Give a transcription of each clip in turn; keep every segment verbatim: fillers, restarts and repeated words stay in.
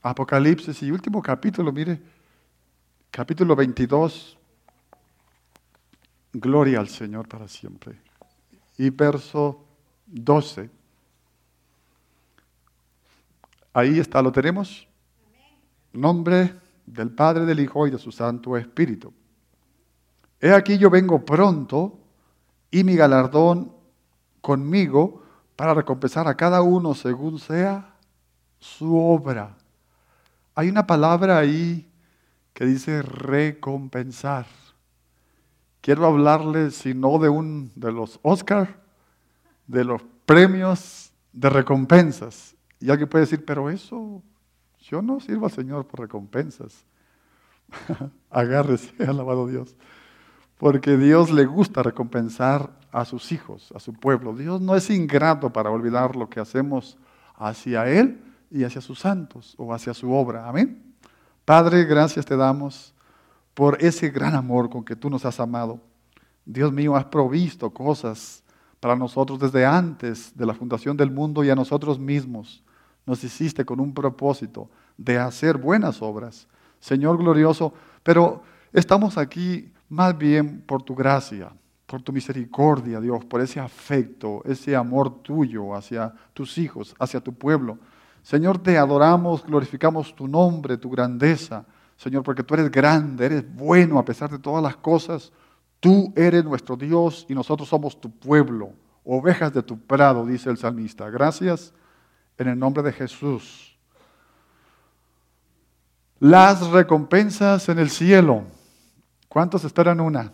Apocalipsis y último capítulo, mire, capítulo veintidós, gloria al Señor para siempre. Y verso doce. Ahí está, ¿lo tenemos? Nombre del Padre, del Hijo y de su Santo Espíritu. He aquí yo vengo pronto y mi galardón conmigo para recompensar a cada uno según sea su obra. Hay una palabra ahí que dice recompensar. Quiero hablarles, si no de un de los Oscar, de los premios de recompensas. Y alguien puede decir, pero eso, yo no sirvo al Señor por recompensas. Agárrese, alabado Dios. Porque Dios le gusta recompensar a sus hijos, a su pueblo. Dios no es ingrato para olvidar lo que hacemos hacia Él y hacia sus santos o hacia su obra. Amén. Padre, gracias te damos por ese gran amor con que tú nos has amado. Dios mío, has provisto cosas para nosotros desde antes de la fundación del mundo y a nosotros mismos. Nos hiciste con un propósito de hacer buenas obras. Señor glorioso, pero estamos aquí más bien por tu gracia, por tu misericordia, Dios, por ese afecto, ese amor tuyo hacia tus hijos, hacia tu pueblo. Señor, te adoramos, glorificamos tu nombre, tu grandeza. Señor, porque tú eres grande, eres bueno a pesar de todas las cosas. Tú eres nuestro Dios y nosotros somos tu pueblo, ovejas de tu prado, dice el salmista. Gracias en el nombre de Jesús. Las recompensas en el cielo. ¿Cuántos esperan una?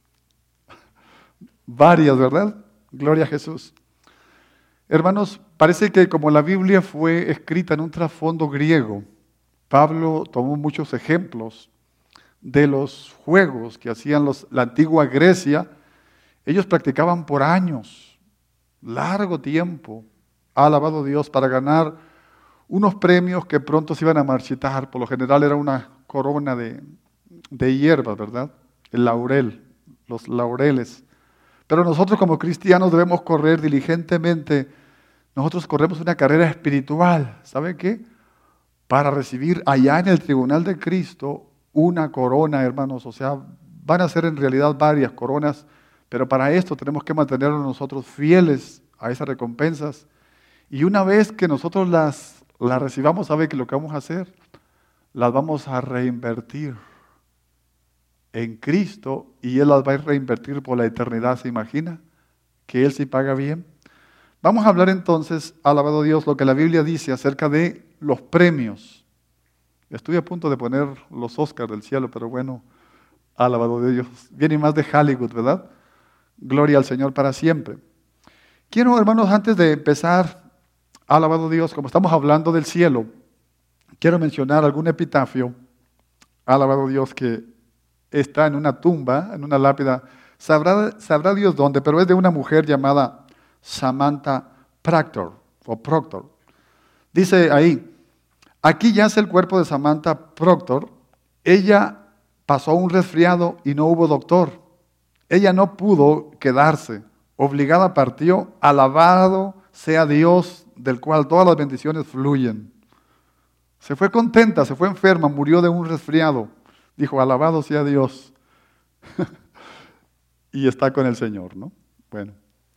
Varias, ¿verdad? Gloria a Jesús. Hermanos, parece que como la Biblia fue escrita en un trasfondo griego, Pablo tomó muchos ejemplos de los juegos que hacían los, la antigua Grecia. Ellos practicaban por años, largo tiempo, alabado Dios, para ganar unos premios que pronto se iban a marchitar. Por lo general era una corona de, de hierbas, ¿verdad? El laurel, los laureles. Pero nosotros como cristianos debemos correr diligentemente. Nosotros corremos una carrera espiritual. ¿Sabe qué? Para recibir allá en el tribunal de Cristo una corona, hermanos. O sea, van a ser en realidad varias coronas, pero para esto tenemos que mantenernos nosotros fieles a esas recompensas. Y una vez que nosotros las, las recibamos, ¿sabe qué lo que vamos a hacer? Las vamos a reinvertir en Cristo y Él las va a reinvertir por la eternidad. ¿Se imagina? Que Él sí paga bien. Vamos a hablar entonces, alabado Dios, lo que la Biblia dice acerca de los premios. Estoy a punto de poner los Oscars del cielo, pero bueno, alabado Dios. Viene más de Hollywood, ¿verdad? Gloria al Señor para siempre. Quiero, hermanos, antes de empezar, alabado Dios, como estamos hablando del cielo, quiero mencionar algún epitafio, alabado Dios, que está en una tumba, en una lápida, sabrá, sabrá Dios dónde, pero es de una mujer llamada Samantha Proctor, o Proctor. Dice ahí, aquí yace el cuerpo de Samantha Proctor. Ella pasó un resfriado y no hubo doctor. Ella no pudo quedarse, obligada partió, alabado sea Dios, del cual todas las bendiciones fluyen. Se fue contenta, se fue enferma, murió de un resfriado. Dijo, alabado sea Dios. Y está con el Señor, ¿no? Bueno.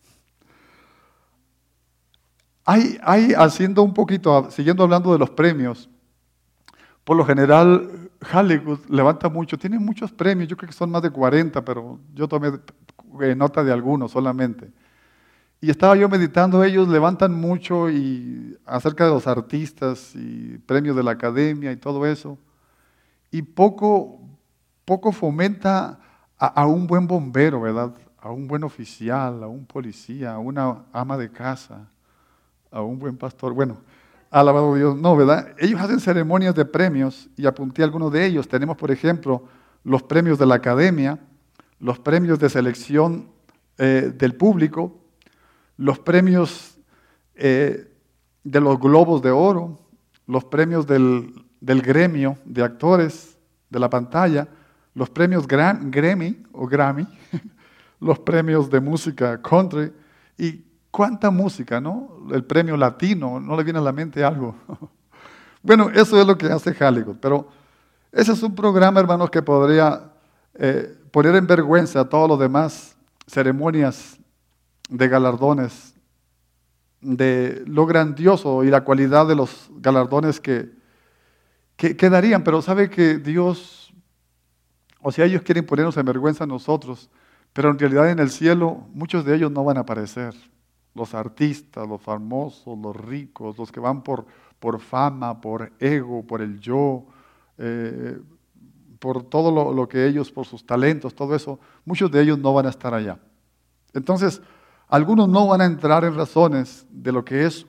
Hay, hay, haciendo un poquito, siguiendo hablando de los premios, por lo general Hollywood levanta mucho, tiene muchos premios, yo creo que son más de cuarenta, pero yo tomé nota de algunos solamente. Y estaba yo meditando, ellos levantan mucho y acerca de los artistas y premios de la academia y todo eso, y poco, poco fomenta a, a un buen bombero, ¿verdad? A un buen oficial, a un policía, a una ama de casa, a un buen pastor. Bueno, alabado Dios, no, ¿verdad? Ellos hacen ceremonias de premios y apunté algunos de ellos. Tenemos, por ejemplo, los premios de la academia, los premios de selección eh, del público, los premios eh, de los globos de oro, los premios del, del gremio de actores de la pantalla, los premios Gram, Grammy o Grammy, los premios de música country y cuánta música, ¿no? El premio latino, ¿no le viene a la mente algo? Bueno, eso es lo que hace Hollywood, pero ese es un programa, hermanos, que podría eh, poner en vergüenza a todos los demás ceremonias de galardones, de lo grandioso y la cualidad de los galardones que, que, que darían. Pero sabe que Dios, o sea, ellos quieren ponernos en vergüenza a nosotros, pero en realidad en el cielo muchos de ellos no van a aparecer. Los artistas, los famosos, los ricos, los que van por, por fama, por ego, por el yo, eh, por todo lo, lo que ellos, por sus talentos, todo eso, muchos de ellos no van a estar allá. Entonces, algunos no van a entrar en razones de lo que es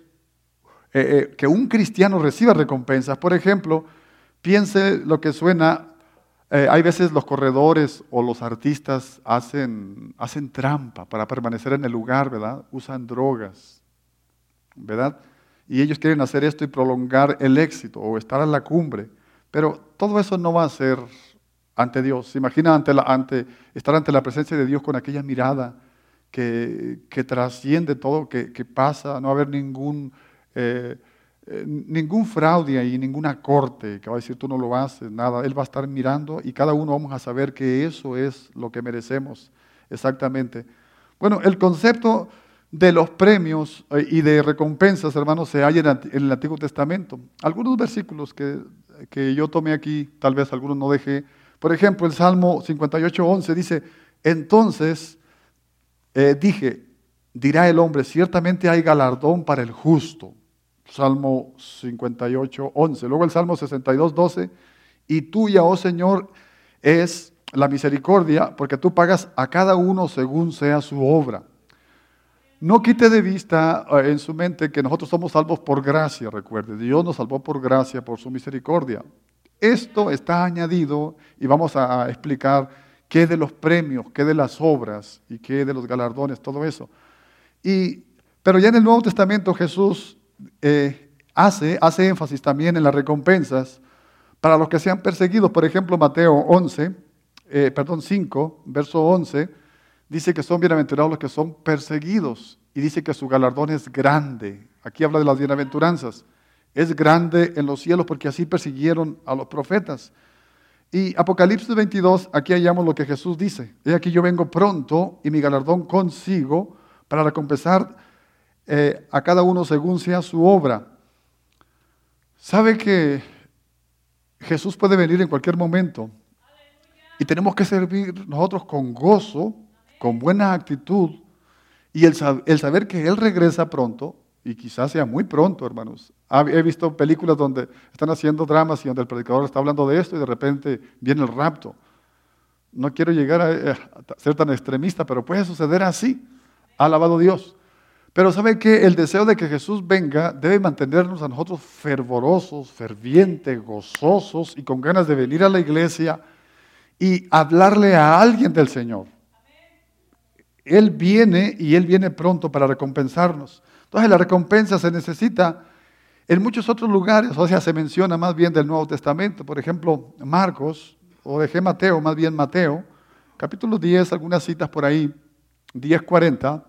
eh, eh, que un cristiano reciba recompensas. Por ejemplo, piense lo que suena, eh, hay veces los corredores o los artistas hacen, hacen trampa para permanecer en el lugar, ¿verdad? Usan drogas, ¿verdad? Y ellos quieren hacer esto y prolongar el éxito o estar a la cumbre. Pero todo eso no va a ser ante Dios. ¿Se imagina ante la, ante, estar ante la presencia de Dios con aquella mirada que, que trasciende todo, que, que pasa? No va a haber ningún, eh, eh, ningún fraude ahí, ninguna corte que va a decir tú no lo haces, nada. Él va a estar mirando y cada uno vamos a saber que eso es lo que merecemos exactamente. Bueno, el concepto de los premios y de recompensas, hermanos, se halla en el Antiguo Testamento. Algunos versículos que, que yo tomé aquí, tal vez algunos no dejé. Por ejemplo, el Salmo cincuenta y ocho, once dice, entonces eh, dije, dirá el hombre, ciertamente hay galardón para el justo. Salmo cincuenta y ocho, once. Luego el Salmo sesenta y dos, doce, y tuya, oh Señor, es la misericordia, porque tú pagas a cada uno según sea su obra. No quite de vista uh, en su mente que nosotros somos salvos por gracia, recuerde. Dios nos salvó por gracia, por su misericordia. Esto está añadido y vamos a explicar qué de los premios, qué de las obras y qué de los galardones, todo eso. Y, pero ya en el Nuevo Testamento Jesús eh, hace, hace énfasis también en las recompensas para los que sean perseguidos. Por ejemplo, Mateo once, eh, perdón, cinco, verso once, dice que son bienaventurados los que son perseguidos y dice que su galardón es grande. Aquí habla de las bienaventuranzas. Es grande en los cielos porque así persiguieron a los profetas. Y Apocalipsis veintidós, aquí hallamos lo que Jesús dice. He aquí yo vengo pronto y mi galardón consigo para recompensar eh, a cada uno según sea su obra. ¿Sabe que Jesús puede venir en cualquier momento? Y tenemos que servir nosotros con gozo, con buena actitud, y el, sab- el saber que Él regresa pronto, y quizás sea muy pronto, hermanos. He visto películas donde están haciendo dramas y donde el predicador está hablando de esto y de repente viene el rapto. No quiero llegar a, a ser tan extremista, pero puede suceder así. Alabado Dios. Pero ¿sabe qué? El deseo de que Jesús venga debe mantenernos a nosotros fervorosos, fervientes, gozosos y con ganas de venir a la iglesia y hablarle a alguien del Señor. Él viene y Él viene pronto para recompensarnos. Entonces la recompensa se necesita en muchos otros lugares, o sea, se menciona más bien del Nuevo Testamento. Por ejemplo, Marcos, o dejé Mateo, más bien Mateo, capítulo diez, algunas citas por ahí, diez cuarenta.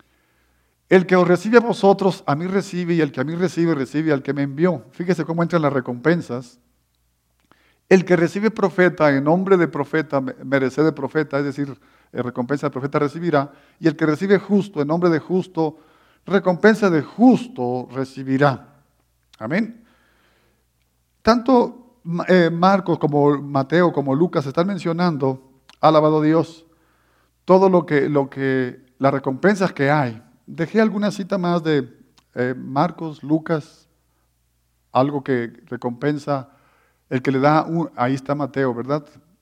El que os recibe a vosotros, a mí recibe, y el que a mí recibe, recibe al que me envió. Fíjese cómo entran las recompensas. El que recibe profeta, en nombre de profeta, merece de profeta, es decir, recompensa de profeta recibirá. Y el que recibe justo, en nombre de justo, recompensa de justo recibirá. Amén. Tanto eh, Marcos como Mateo como Lucas están mencionando, alabado Dios, todo lo que, lo que, las recompensas que hay. Dejé alguna cita más de eh, Marcos, Lucas, algo que recompensa, el que le da, un, ahí está Mateo, ¿verdad?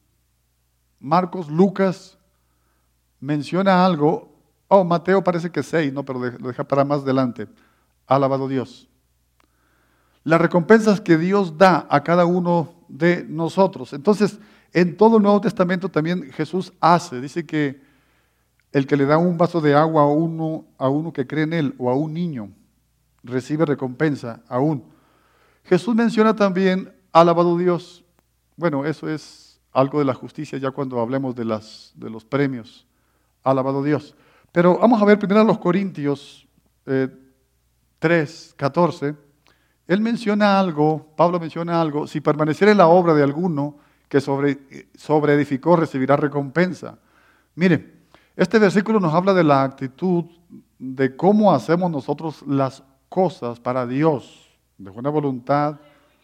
Marcos, Lucas, menciona algo, oh, Mateo parece que seis, no, pero lo deja para más adelante. Alabado Dios. Las recompensas que Dios da a cada uno de nosotros. Entonces, en todo el Nuevo Testamento también Jesús hace, dice que el que le da un vaso de agua a uno, a uno que cree en él o a un niño, recibe recompensa aún. Jesús menciona también, alabado Dios, bueno, eso es algo de la justicia ya cuando hablemos de, las, de los premios, alabado Dios. Pero vamos a ver primero a los Corintios eh, tres, catorce, él menciona algo, Pablo menciona algo, si permaneciera en la obra de alguno que sobre, sobre edificó, recibirá recompensa. Mire, este versículo nos habla de la actitud de cómo hacemos nosotros las cosas para Dios, de buena voluntad,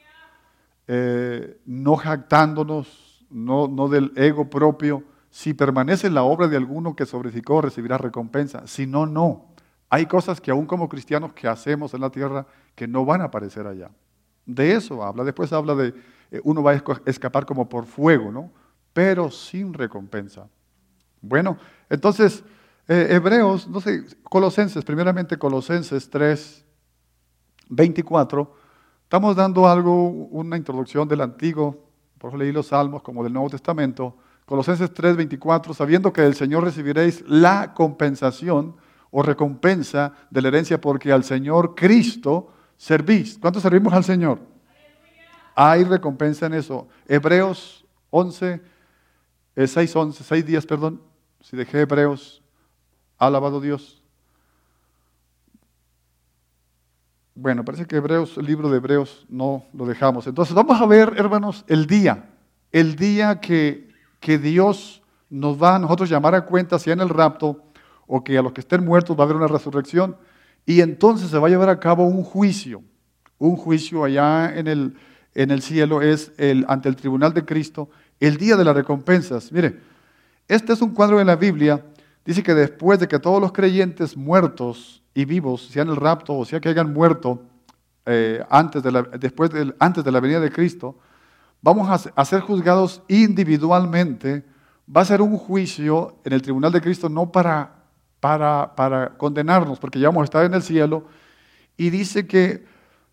eh, no jactándonos, no, no del ego propio. Si permanece en la obra de alguno que sobre edificó, recibirá recompensa. Si no, no. Hay cosas que aún como cristianos que hacemos en la tierra que no van a aparecer allá. De eso habla. Después habla de eh, uno va a escapar como por fuego, ¿no? Pero sin recompensa. Bueno, entonces, eh, Hebreos, no sé, Colosenses, primeramente Colosenses tres, veinticuatro, estamos dando algo, una introducción del Antiguo, por eso leí los Salmos como del Nuevo Testamento. Colosenses tres, veinticuatro, sabiendo que del Señor recibiréis la compensación o recompensa de la herencia, porque al Señor Cristo servís. ¿Cuánto servimos al Señor? Hay recompensa en eso. Hebreos once, eh, seis, once, seis días, perdón, si dejé Hebreos, alabado Dios. Bueno, parece que Hebreos, el libro de Hebreos, no lo dejamos. Entonces vamos a ver, hermanos, el día, el día que, que Dios nos va a nosotros llamar a cuenta, sea en el rapto, o que a los que estén muertos va a haber una resurrección, y entonces se va a llevar a cabo un juicio, un juicio allá en el, en el cielo, es el, ante el tribunal de Cristo, el día de las recompensas. Mire, este es un cuadro de la Biblia, dice que después de que todos los creyentes muertos y vivos, sea en el rapto o sea que hayan muerto eh, antes, de la, después del, antes de la venida de Cristo, vamos a, a ser juzgados individualmente. Va a ser un juicio en el tribunal de Cristo, no para Para, para condenarnos, porque ya vamos a estar en el cielo, y dice que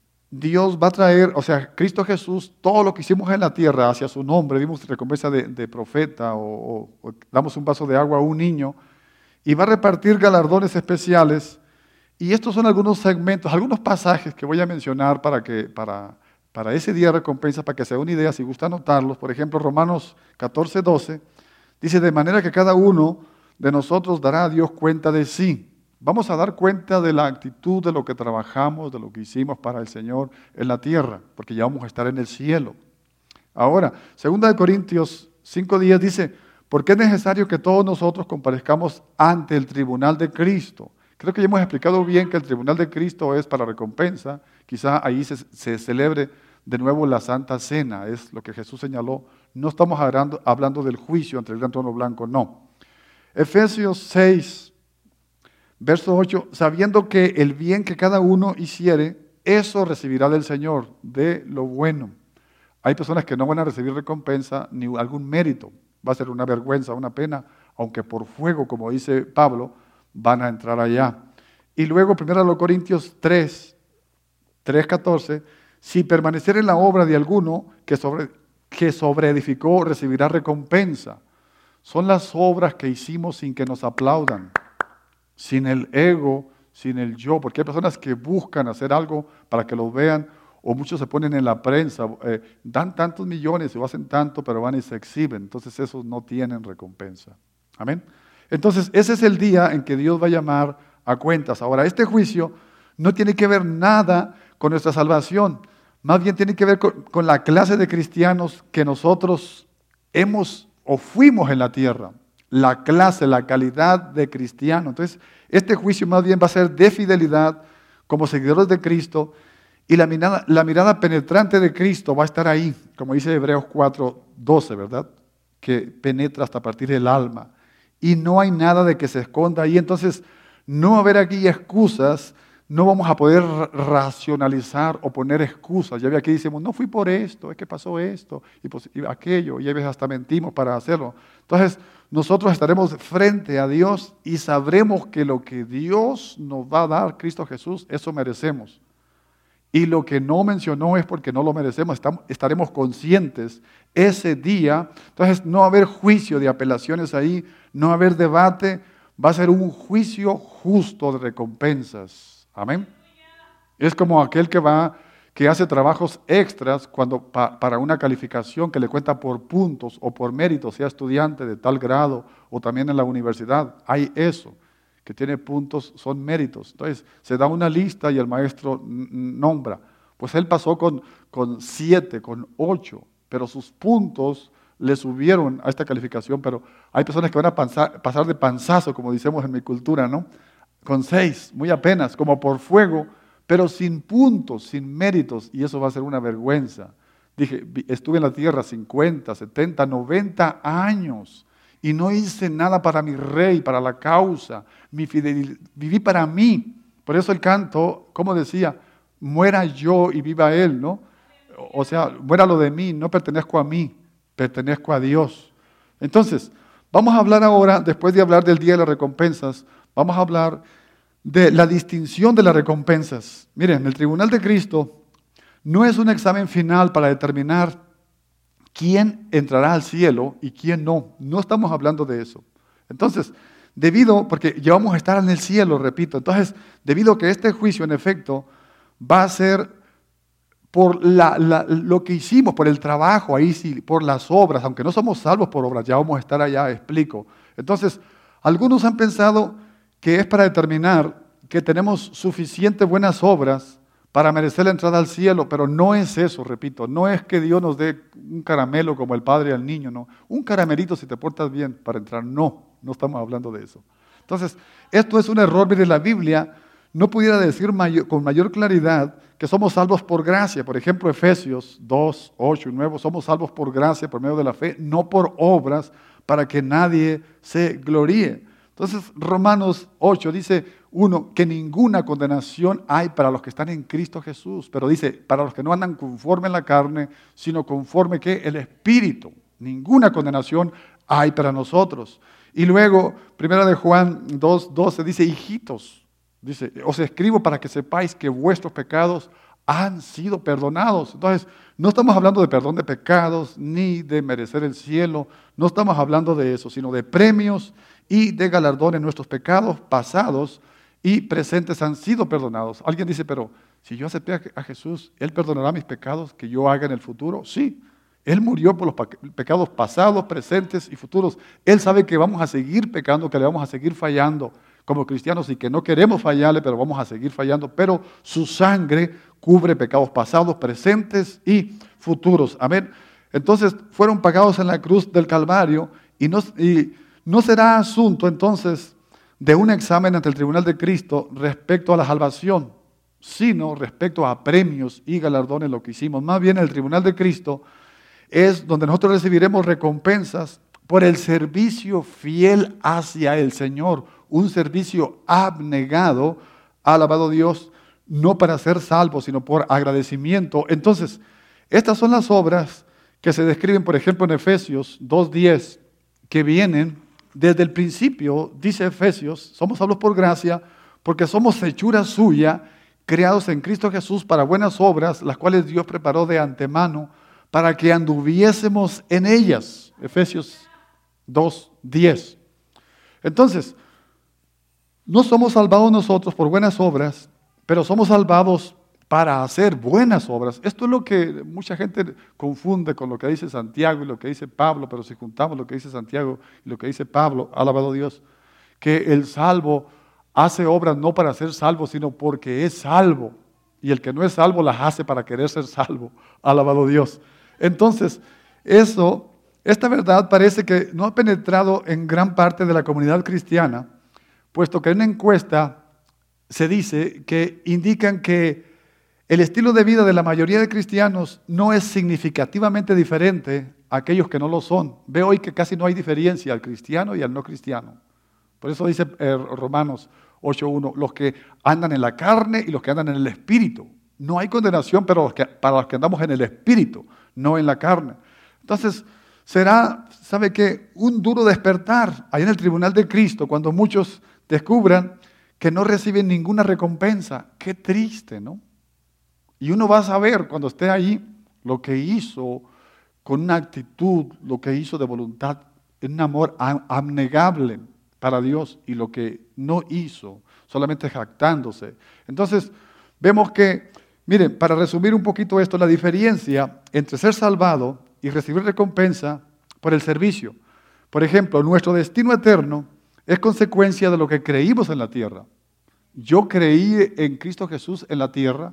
Dios va a traer, o sea, Cristo Jesús, todo lo que hicimos en la tierra hacia su nombre, dimos recompensa de, de profeta, o, o, o damos un vaso de agua a un niño, y va a repartir galardones especiales, y estos son algunos segmentos, algunos pasajes que voy a mencionar para, que, para, para ese día de recompensa, para que se dé una idea, si gusta anotarlos. Por ejemplo, Romanos catorce, doce, dice, de manera que cada uno de nosotros dará a Dios cuenta de sí. Vamos a dar cuenta de la actitud, de lo que trabajamos, de lo que hicimos para el Señor en la tierra, porque ya vamos a estar en el cielo. Ahora, segunda de Corintios cinco diez dice, porque es necesario que todos nosotros comparezcamos ante el tribunal de Cristo. Creo que ya hemos explicado bien que el tribunal de Cristo es para recompensa. Quizá ahí se, se celebre de nuevo la Santa Cena, es lo que Jesús señaló. No estamos hablando, hablando del juicio ante el gran trono blanco, no. Efesios seis, verso ocho, sabiendo que el bien que cada uno hiciere, eso recibirá del Señor, de lo bueno. Hay personas que no van a recibir recompensa ni algún mérito. Va a ser una vergüenza, una pena, aunque por fuego, como dice Pablo, van a entrar allá. Y luego, primero Corintios tres, tres, catorce, si permanecer en la obra de alguno que sobre, que sobreedificó, recibirá recompensa. Son las obras que hicimos sin que nos aplaudan, sin el ego, sin el yo, porque hay personas que buscan hacer algo para que lo vean, o muchos se ponen en la prensa, eh, dan tantos millones o hacen tanto, pero van y se exhiben, entonces esos no tienen recompensa. Amén. Entonces ese es el día en que Dios va a llamar a cuentas. Ahora, este juicio no tiene que ver nada con nuestra salvación, más bien tiene que ver con, con la clase de cristianos que nosotros hemos o fuimos en la tierra, la clase, la calidad de cristiano. Entonces, este juicio más bien va a ser de fidelidad como seguidores de Cristo, y la mirada, la mirada penetrante de Cristo va a estar ahí, como dice Hebreos cuatro, doce, ¿verdad? Que penetra hasta partir del alma, y no hay nada de que se esconda ahí. Entonces, no va a haber aquí excusas, no vamos a poder racionalizar o poner excusas. Ya ve aquí decimos, no fui por esto, es que pasó esto y, pues, y aquello, y a veces hasta mentimos para hacerlo. Entonces, nosotros estaremos frente a Dios y sabremos que lo que Dios nos va a dar, Cristo Jesús, eso merecemos. Y lo que no mencionó es porque no lo merecemos, estamos, estaremos conscientes ese día. Entonces, no va a haber juicio de apelaciones ahí, no va a haber debate, va a ser un juicio justo de recompensas. Amén. Es como aquel que va, que hace trabajos extras cuando, pa, para una calificación que le cuenta por puntos o por méritos, sea estudiante de tal grado o también en la universidad. Hay eso, que tiene puntos, son méritos. Entonces, se da una lista y el maestro nombra. Pues él pasó con, con siete, con ocho, pero sus puntos le subieron a esta calificación, pero hay personas que van a pasar, pasar de panzazo, como decimos en mi cultura, ¿no? Con seis, muy apenas, como por fuego, pero sin puntos, sin méritos, y eso va a ser una vergüenza. Dije, estuve en la tierra cincuenta, setenta, noventa años y no hice nada para mi rey, para la causa, mi fidelidad, viví para mí. Por eso el canto, como decía, muera yo y viva él, ¿no? O sea, muera lo de mí, no pertenezco a mí, pertenezco a Dios. Entonces, vamos a hablar ahora, después de hablar del día de las recompensas, vamos a hablar de la distinción de las recompensas. Miren, el tribunal de Cristo no es un examen final para determinar quién entrará al cielo y quién no. No estamos hablando de eso. Entonces, debido, porque ya vamos a estar en el cielo, repito, entonces, debido a que este juicio, en efecto, va a ser por la, la, lo que hicimos, por el trabajo, ahí sí, por las obras, aunque no somos salvos por obras, ya vamos a estar allá, explico. Entonces, algunos han pensado que es para determinar que tenemos suficientes buenas obras para merecer la entrada al cielo, pero no es eso, repito, no es que Dios nos dé un caramelo como el padre al niño, no, un caramelito si te portas bien para entrar, no, no estamos hablando de eso. Entonces, esto es un error, mire, la Biblia no pudiera decir mayor, con mayor claridad que somos salvos por gracia. Por ejemplo, Efesios dos, ocho y nueve, somos salvos por gracia, por medio de la fe, no por obras, para que nadie se gloríe. Entonces, Romanos ocho dice, uno, que ninguna condenación hay para los que están en Cristo Jesús, pero dice, para los que no andan conforme en la carne, sino conforme que el Espíritu. Ninguna condenación hay para nosotros. Y luego, primera de Juan dos, doce dice, hijitos, dice, os escribo para que sepáis que vuestros pecados han sido perdonados. Entonces, no estamos hablando de perdón de pecados, ni de merecer el cielo, no estamos hablando de eso, sino de premios y de galardones. Nuestros pecados pasados y presentes han sido perdonados. Alguien dice, pero si yo acepté a Jesús, ¿Él perdonará mis pecados que yo haga en el futuro? Sí, Él murió por los pecados pasados, presentes y futuros. Él sabe que vamos a seguir pecando, que le vamos a seguir fallando como cristianos y que no queremos fallarle, pero vamos a seguir fallando. Pero su sangre cubre pecados pasados, presentes y futuros. Amén. Entonces fueron pagados en la cruz del Calvario y no, y no será asunto entonces de un examen ante el tribunal de Cristo respecto a la salvación, sino respecto a premios y galardones, lo que hicimos. Más bien el tribunal de Cristo es donde nosotros recibiremos recompensas por el servicio fiel hacia el Señor, un servicio abnegado, alabado Dios, no para ser salvo, sino por agradecimiento. Entonces, estas son las obras que se describen, por ejemplo, en Efesios dos diez, que vienen desde el principio, dice Efesios, somos salvos por gracia, porque somos hechura suya, creados en Cristo Jesús para buenas obras, las cuales Dios preparó de antemano para que anduviésemos en ellas. Efesios dos diez. Entonces, no somos salvados nosotros por buenas obras, pero somos salvados para hacer buenas obras. Esto es lo que mucha gente confunde con lo que dice Santiago y lo que dice Pablo, pero si juntamos lo que dice Santiago y lo que dice Pablo, alabado Dios, que el salvo hace obras no para ser salvo, sino porque es salvo. Y el que no es salvo las hace para querer ser salvo, alabado Dios. Entonces, eso, esta verdad parece que no ha penetrado en gran parte de la comunidad cristiana, puesto que en una encuesta se dice que indican que el estilo de vida de la mayoría de cristianos no es significativamente diferente a aquellos que no lo son. Ve hoy que casi no hay diferencia al cristiano y al no cristiano. Por eso dice eh, Romanos ocho uno, los que andan en la carne y los que andan en el espíritu. No hay condenación pero los que, para los que andamos en el espíritu, no en la carne. Entonces, será, ¿sabe qué? Un duro despertar ahí en el tribunal de Cristo cuando muchos descubran que no reciben ninguna recompensa. Qué triste, ¿no? Y uno va a saber cuando esté ahí lo que hizo con una actitud, lo que hizo de voluntad, en un amor abnegable para Dios y lo que no hizo, solamente jactándose. Entonces, vemos que, miren, para resumir un poquito esto, la diferencia entre ser salvado y recibir recompensa por el servicio. Por ejemplo, nuestro destino eterno es consecuencia de lo que creímos en la tierra. Yo creí en Cristo Jesús en la tierra,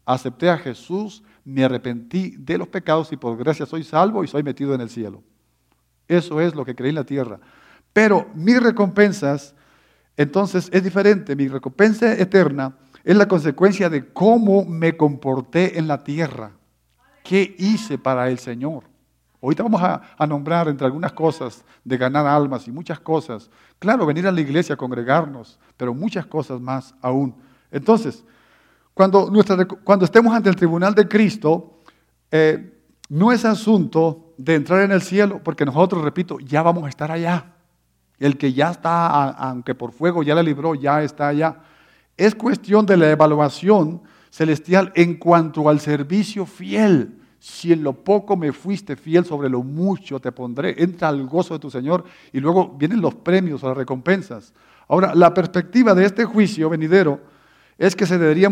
acepté a Jesús, me arrepentí de los pecados y por gracia soy salvo y soy metido en el cielo. Eso es lo que creí en la tierra. Pero mis recompensas, entonces, es diferente. Mi recompensa eterna es la consecuencia de cómo me comporté en la tierra. ¿Qué hice para el Señor? Ahorita vamos a, a nombrar entre algunas cosas de ganar almas y muchas cosas. Claro, venir a la iglesia, congregarnos, pero muchas cosas más aún. Entonces, cuando, nuestra, cuando estemos ante el tribunal de Cristo, eh, no es asunto de entrar en el cielo, porque nosotros, repito, ya vamos a estar allá. El que ya está, aunque por fuego ya la libró, ya está allá. Es cuestión de la evaluación celestial en cuanto al servicio fiel. Si en lo poco me fuiste fiel, sobre lo mucho te pondré. Entra al gozo de tu Señor y luego vienen los premios o las recompensas. Ahora, la perspectiva de este juicio venidero es que se debería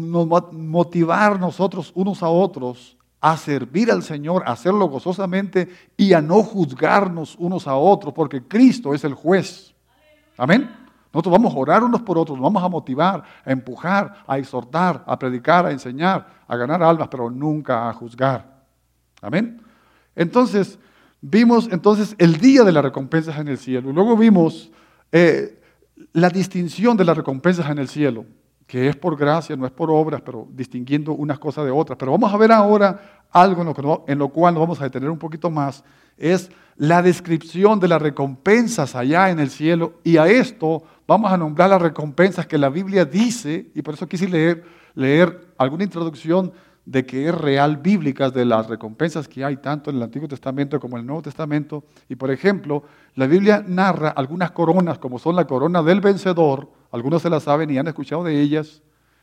motivar nosotros unos a otros a servir al Señor, a hacerlo gozosamente y a no juzgarnos unos a otros, porque Cristo es el juez. Amén. Nosotros vamos a orar unos por otros, nos vamos a motivar, a empujar, a exhortar, a predicar, a enseñar, a ganar almas, pero nunca a juzgar. Amén. Entonces, vimos entonces el día de las recompensas en el cielo. Luego vimos eh, la distinción de las recompensas en el cielo, que es por gracia, no es por obras, pero distinguiendo unas cosas de otras. Pero vamos a ver ahora algo en lo, que no, en lo cual nos vamos a detener un poquito más, es la descripción de las recompensas allá en el cielo, y a esto vamos a nombrar las recompensas que la Biblia dice, y por eso quise leer, leer alguna introducción de que es real bíblicas de las recompensas que hay tanto en el Antiguo Testamento como en el Nuevo Testamento. Y por ejemplo, la Biblia narra algunas coronas, como son la corona del vencedor, algunos se la saben y han escuchado de ellas,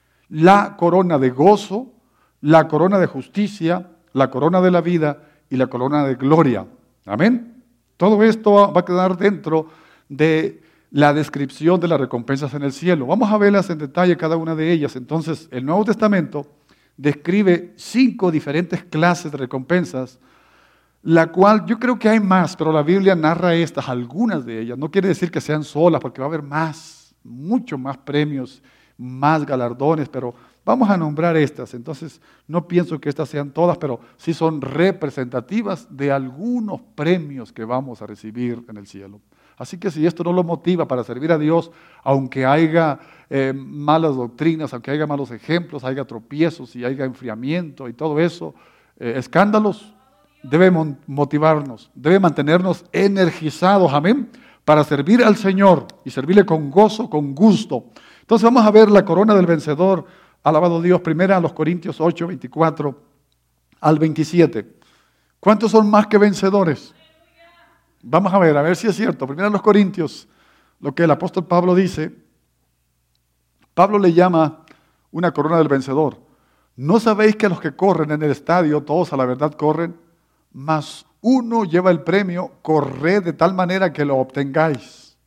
la corona de gozo, la corona de justicia, la corona de la vida y la corona de gloria. Amén. Todo esto va a quedar dentro de la descripción de las recompensas en el cielo. Vamos a verlas en detalle cada una de ellas. Entonces, el Nuevo Testamento describe cinco diferentes clases de recompensas, la cual yo creo que hay más, pero la Biblia narra estas, algunas de ellas. No quiere decir que sean solas, porque va a haber más, mucho más premios, más galardones, pero vamos a nombrar estas. Entonces, no pienso que estas sean todas, pero sí son representativas de algunos premios que vamos a recibir en el cielo. Así que si esto no lo motiva para servir a Dios, aunque haya eh, malas doctrinas, aunque haya malos ejemplos, haya tropiezos y haya enfriamiento y todo eso, eh, escándalos, debe motivarnos, debe mantenernos energizados, amén, para servir al Señor y servirle con gozo, con gusto. Entonces vamos a ver la corona del vencedor, alabado Dios, primera a los Corintios ocho, veinticuatro al veintisiete. ¿Cuántos son más que vencedores? Vamos a ver, a ver si es cierto. Primero a los Corintios, lo que el apóstol Pablo dice, Pablo le llama una corona del vencedor. ¿No sabéis que los que corren en el estadio, todos a la verdad corren? Mas uno lleva el premio, corred de tal manera que lo obtengáis.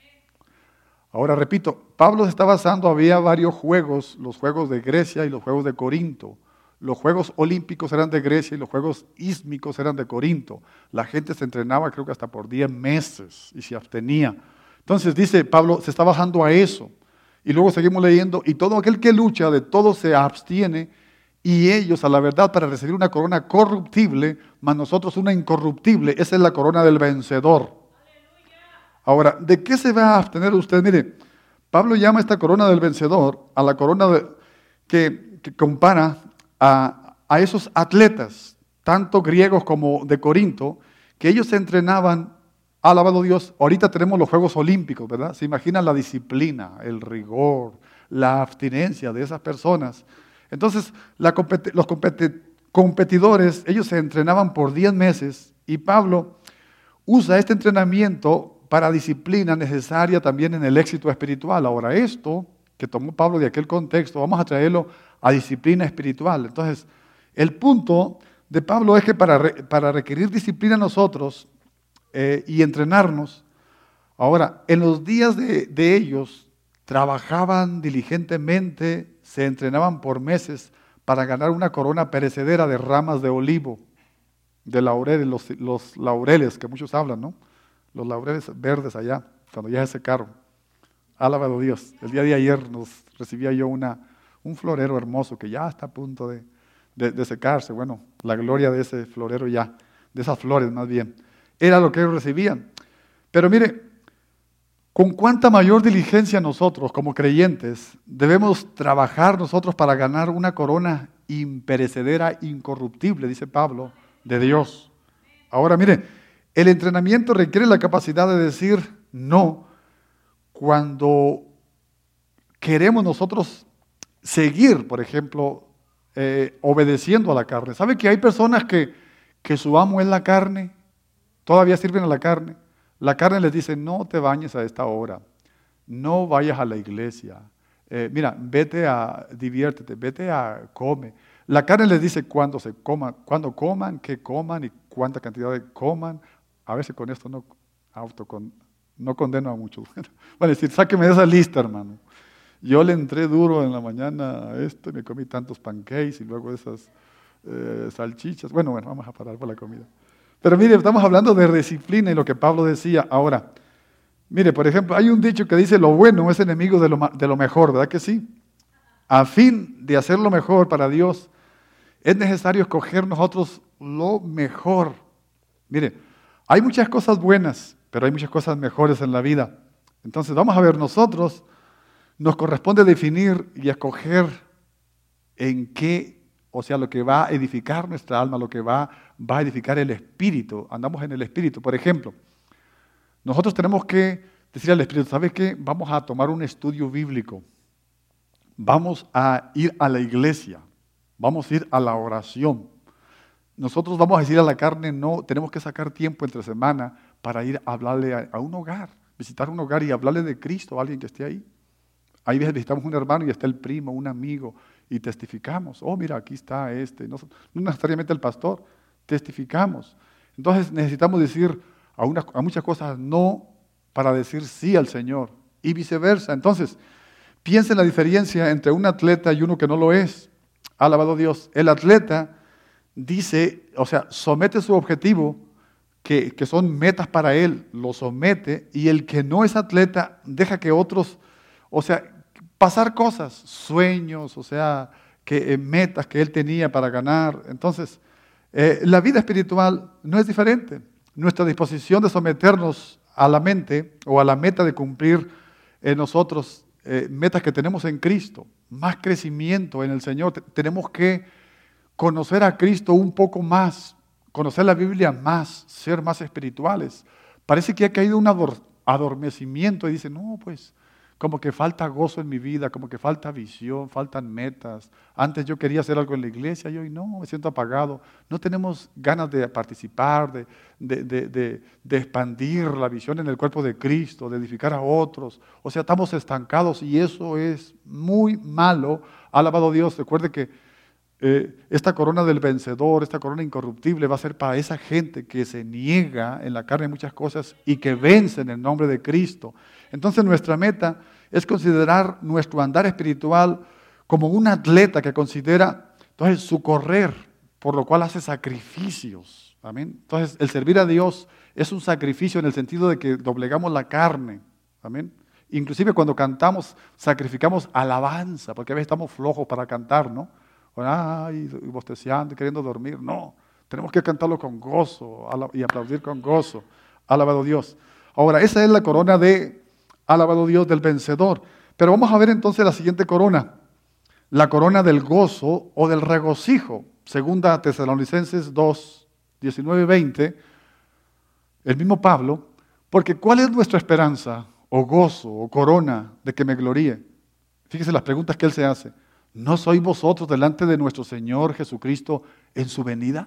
Ahora repito, Pablo se está basando, había varios juegos, los juegos de Grecia y los juegos de Corinto. Los Juegos Olímpicos eran de Grecia y los Juegos Ísmicos eran de Corinto. La gente se entrenaba creo que hasta por diez meses y se abstenía. Entonces dice Pablo, se está bajando a eso. Y luego seguimos leyendo, y todo aquel que lucha de todo se abstiene, y ellos a la verdad para recibir una corona corruptible, mas nosotros una incorruptible. Esa es la corona del vencedor. Ahora, ¿de qué se va a abstener usted? Mire, Pablo llama esta corona del vencedor a la corona de, que, que compara A, a esos atletas, tanto griegos como de Corinto, que ellos se entrenaban, alabado Dios. Ahorita tenemos los Juegos Olímpicos, ¿verdad? Se imaginan la disciplina, el rigor, la abstinencia de esas personas. Entonces, la, los competidores, ellos se entrenaban por diez meses y Pablo usa este entrenamiento para disciplina necesaria también en el éxito espiritual. Ahora, esto que tomó Pablo de aquel contexto, vamos a traerlo a disciplina espiritual. Entonces, el punto de Pablo es que para, re, para requerir disciplina nosotros eh, y entrenarnos, ahora, en los días de, de ellos, trabajaban diligentemente, se entrenaban por meses para ganar una corona perecedera de ramas de olivo, de laureles, los, los laureles que muchos hablan, ¿no? Los laureles verdes allá, cuando ya se secaron. Alabado Dios. El día de ayer nos recibía yo una un florero hermoso que ya está a punto de, de, de secarse. Bueno, la gloria de ese florero ya, de esas flores más bien, era lo que ellos recibían. Pero mire, con cuánta mayor diligencia nosotros como creyentes debemos trabajar nosotros para ganar una corona imperecedera, incorruptible, dice Pablo, de Dios. Ahora mire, el entrenamiento requiere la capacidad de decir no cuando queremos nosotros seguir, por ejemplo, eh, obedeciendo a la carne. ¿Sabe que hay personas que, que su amo es la carne? Todavía sirven a la carne. La carne les dice, no te bañes a esta hora, no vayas a la iglesia, eh, mira, vete a, diviértete, vete a, come. La carne les dice cuándo se coman, cuándo coman, qué coman y cuánta cantidad de coman. A veces con esto no, autocon, no condeno a muchos. Van a decir, sáqueme de esa lista, hermano. Yo le entré duro en la mañana a esto, y me comí tantos pancakes y luego esas eh, salchichas. Bueno, bueno, vamos a parar por la comida. Pero mire, estamos hablando de disciplina y lo que Pablo decía. Ahora, mire, por ejemplo, hay un dicho que dice, lo bueno es enemigo de lo, de lo mejor, ¿verdad que sí? A fin de hacer lo mejor para Dios, es necesario escoger nosotros lo mejor. Mire, hay muchas cosas buenas, pero hay muchas cosas mejores en la vida. Entonces, vamos a ver, nosotros nos corresponde definir y escoger en qué, o sea, lo que va a edificar nuestra alma, lo que va, va a edificar el espíritu. Andamos en el espíritu. Por ejemplo, nosotros tenemos que decir al espíritu, ¿sabes qué? Vamos a tomar un estudio bíblico. Vamos a ir a la iglesia. Vamos a ir a la oración. Nosotros vamos a decir a la carne, no, tenemos que sacar tiempo entre semana para ir a hablarle a, a un hogar, visitar un hogar y hablarle de Cristo a alguien que esté ahí. Hay veces visitamos un hermano y está el primo, un amigo, y testificamos. Oh, mira, aquí está este. No, no necesariamente el pastor, testificamos. Entonces necesitamos decir a, una, a muchas cosas no para decir sí al Señor y viceversa. Entonces, piensa en la diferencia entre un atleta y uno que no lo es. Alabado Dios. El atleta dice, o sea, somete su objetivo, que, que son metas para él, lo somete, y el que no es atleta deja que otros, o sea, pasar cosas, sueños, o sea, que, eh, metas que él tenía para ganar. Entonces, eh, la vida espiritual no es diferente. Nuestra disposición de someternos a la mente o a la meta de cumplir en nosotros eh, metas que tenemos en Cristo, más crecimiento en el Señor. T- tenemos que conocer a Cristo un poco más, conocer la Biblia más, ser más espirituales. Parece que ha caído un ador- adormecimiento y dice, no, pues, como que falta gozo en mi vida, como que falta visión, faltan metas. Antes yo quería hacer algo en la iglesia y hoy no, me siento apagado. No tenemos ganas de participar, de, de, de, de, de expandir la visión en el cuerpo de Cristo, de edificar a otros. O sea, estamos estancados y eso es muy malo. Alabado Dios, recuerde que eh, esta corona del vencedor, esta corona incorruptible va a ser para esa gente que se niega en la carne muchas cosas y que vence en el nombre de Cristo. Entonces nuestra meta es considerar nuestro andar espiritual como un atleta que considera entonces su correr, por lo cual hace sacrificios. Amén. Entonces el servir a Dios es un sacrificio en el sentido de que doblegamos la carne. Amén. Inclusive cuando cantamos, sacrificamos alabanza, porque a veces estamos flojos para cantar, ¿no? Ay, y bosteciando, queriendo dormir. No, tenemos que cantarlo con gozo y aplaudir con gozo. Alabado Dios. Ahora, esa es la corona de, alabado Dios, del vencedor. Pero vamos a ver entonces la siguiente corona. La corona del gozo o del regocijo. Segunda Tesalonicenses dos, diecinueve y veinte. El mismo Pablo. Porque ¿cuál es nuestra esperanza o gozo o corona de que me gloríe? Fíjese las preguntas que él se hace. ¿No sois vosotros delante de nuestro Señor Jesucristo en su venida?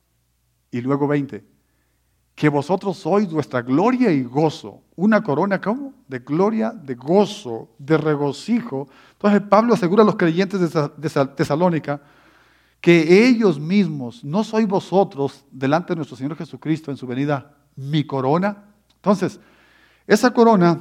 Y luego veinte. Que vosotros sois nuestra gloria y gozo. Una corona, ¿cómo? De gloria, de gozo, de regocijo. Entonces Pablo asegura a los creyentes de Tesalónica que ellos mismos, no sois vosotros delante de nuestro Señor Jesucristo en su venida, mi corona. Entonces, esa corona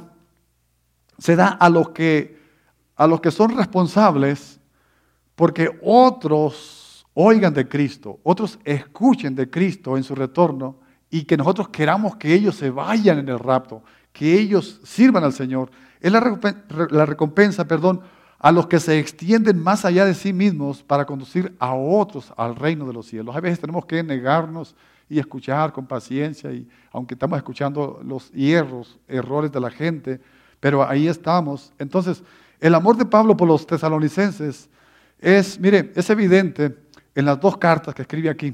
se da a los que, a los que son responsables porque otros oigan de Cristo, otros escuchen de Cristo en su retorno y que nosotros queramos que ellos se vayan en el rapto, que ellos sirvan al Señor. Es la recompensa, la recompensa, perdón, a los que se extienden más allá de sí mismos para conducir a otros al reino de los cielos. A veces tenemos que negarnos y escuchar con paciencia, y aunque estamos escuchando los hierros, errores de la gente, pero ahí estamos. Entonces, el amor de Pablo por los tesalonicenses es, mire, es evidente en las dos cartas que escribe aquí.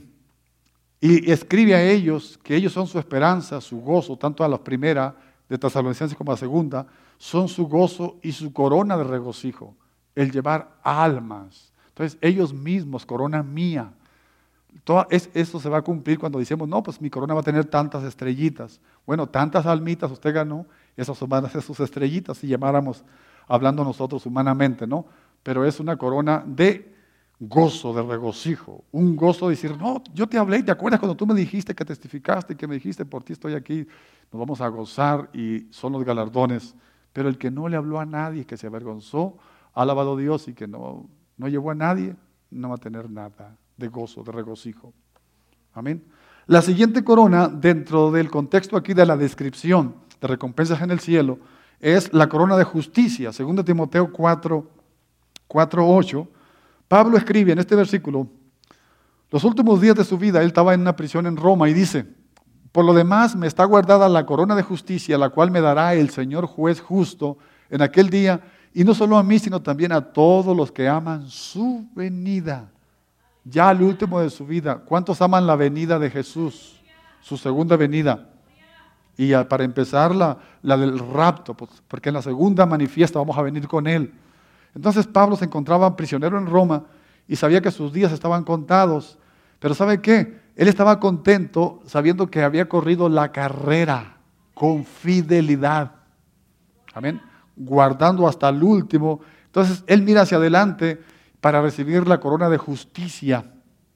Y escribe a ellos que ellos son su esperanza, su gozo, tanto a la primera de Tesalonicenses como a la segunda, son su gozo y su corona de regocijo, el llevar almas. Entonces, ellos mismos, corona mía. Todo es, eso se va a cumplir cuando decimos, no, pues mi corona va a tener tantas estrellitas. Bueno, tantas almitas usted ganó, esas van a ser sus estrellitas, si llamáramos hablando nosotros humanamente, ¿no? Pero es una corona de gozo, de regocijo, un gozo de decir, no, yo te hablé, ¿te acuerdas cuando tú me dijiste que testificaste y que me dijiste, por ti estoy aquí? Nos vamos a gozar y son los galardones. Pero el que no le habló a nadie, que se avergonzó, ha alabado a Dios y que no, no llevó a nadie, no va a tener nada de gozo, de regocijo. Amén. La siguiente corona, dentro del contexto aquí de la descripción de recompensas en el cielo, es la corona de justicia. Segundo Timoteo cuatro, ocho. Pablo escribe en este versículo, los últimos días de su vida, él estaba en una prisión en Roma y dice, por lo demás me está guardada la corona de justicia, la cual me dará el Señor juez justo en aquel día, y no solo a mí, sino también a todos los que aman su venida. Ya al último de su vida, ¿cuántos aman la venida de Jesús? Su segunda venida. Y ya para empezar, la, la del rapto, pues, porque en la segunda manifiesta vamos a venir con Él. Entonces Pablo se encontraba prisionero en Roma y sabía que sus días estaban contados. Pero ¿sabe qué? Él estaba contento sabiendo que había corrido la carrera con fidelidad. Amén. Guardando hasta el último. Entonces él mira hacia adelante para recibir la corona de justicia.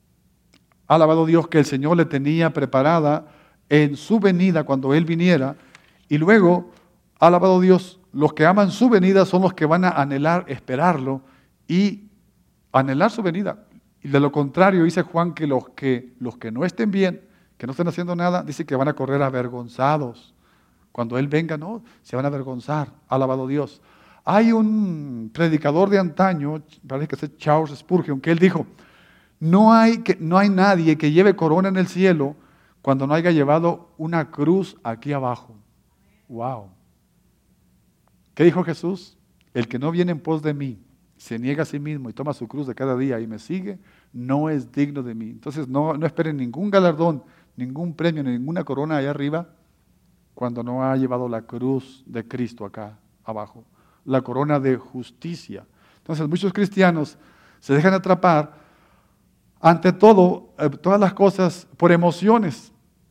Ha alabado Dios que el Señor le tenía preparada en su venida cuando Él viniera. Y luego, ha alabado Dios, los que aman su venida son los que van a anhelar, esperarlo y anhelar su venida. Y de lo contrario, dice Juan que los que, los que no estén bien, que no estén haciendo nada, dice que van a correr avergonzados. Cuando Él venga, no, se van a avergonzar. Ha alabado Dios. Hay un predicador de antaño, parece que es Charles Spurgeon, que él dijo, no hay, que, no hay nadie que lleve corona en el cielo cuando no haya llevado una cruz aquí abajo. Wow. ¿Qué dijo Jesús? El que no viene en pos de mí, se niega a sí mismo y toma su cruz de cada día y me sigue, no es digno de mí. Entonces no, no esperen ningún galardón, ningún premio, ninguna corona allá arriba cuando no ha llevado la cruz de Cristo acá abajo. La corona de justicia. Entonces muchos cristianos se dejan atrapar ante todo, eh, todas las cosas por emociones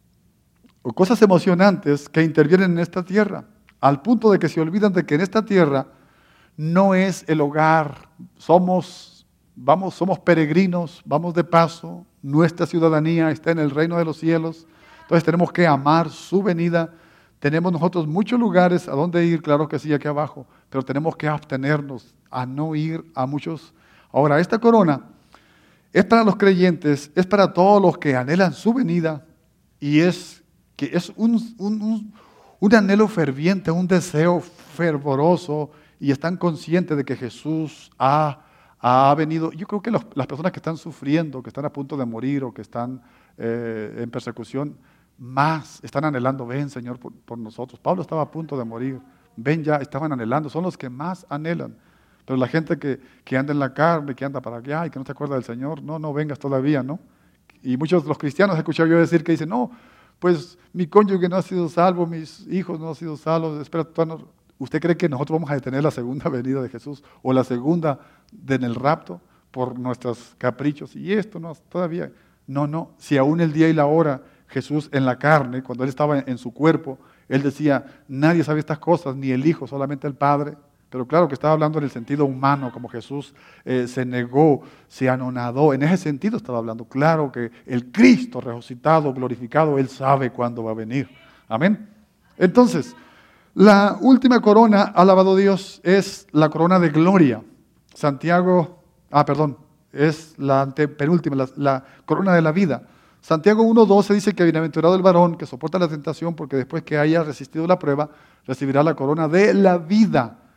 o cosas emocionantes que intervienen en esta tierra, al punto de que se olvidan de que en esta tierra no es el hogar, somos, vamos, somos peregrinos, vamos de paso, nuestra ciudadanía está en el reino de los cielos, entonces tenemos que amar su venida. Tenemos nosotros muchos lugares a donde ir, claro que sí, aquí abajo, pero tenemos que abstenernos a no ir a muchos. Ahora, esta corona es para los creyentes, es para todos los que anhelan su venida y es, que es un, un, un, un anhelo ferviente, un deseo fervoroso y están conscientes de que Jesús ha, ha venido. Yo creo que los, las personas que están sufriendo, que están a punto de morir o que están eh, en persecución, más están anhelando, ven Señor por, por nosotros. Pablo estaba a punto de morir, ven ya, estaban anhelando, son los que más anhelan. Pero la gente que, que anda en la carne, que anda para allá y que no se acuerda del Señor, no, no vengas todavía, ¿no? Y muchos de los cristianos he escuchado yo decir que dicen, no, pues mi cónyuge no ha sido salvo, mis hijos no han sido salvos, espera, no. ¿Usted cree que nosotros vamos a detener la segunda venida de Jesús o la segunda de en el rapto por nuestros caprichos? Y esto no, todavía, no, no, si aún el día y la hora Jesús en la carne, cuando Él estaba en su cuerpo, Él decía, nadie sabe estas cosas, ni el Hijo, solamente el Padre. Pero claro que estaba hablando en el sentido humano, como Jesús eh, se negó, se anonadó. En ese sentido estaba hablando. Claro que el Cristo resucitado, glorificado, Él sabe cuándo va a venir. Amén. Entonces, la última corona, alabado Dios, es la corona de gloria. Santiago, ah, perdón, es la antepenúltima, la, la corona de la vida. Santiago uno doce dice que bienaventurado el varón que soporta la tentación, porque después que haya resistido la prueba, recibirá la corona de la vida.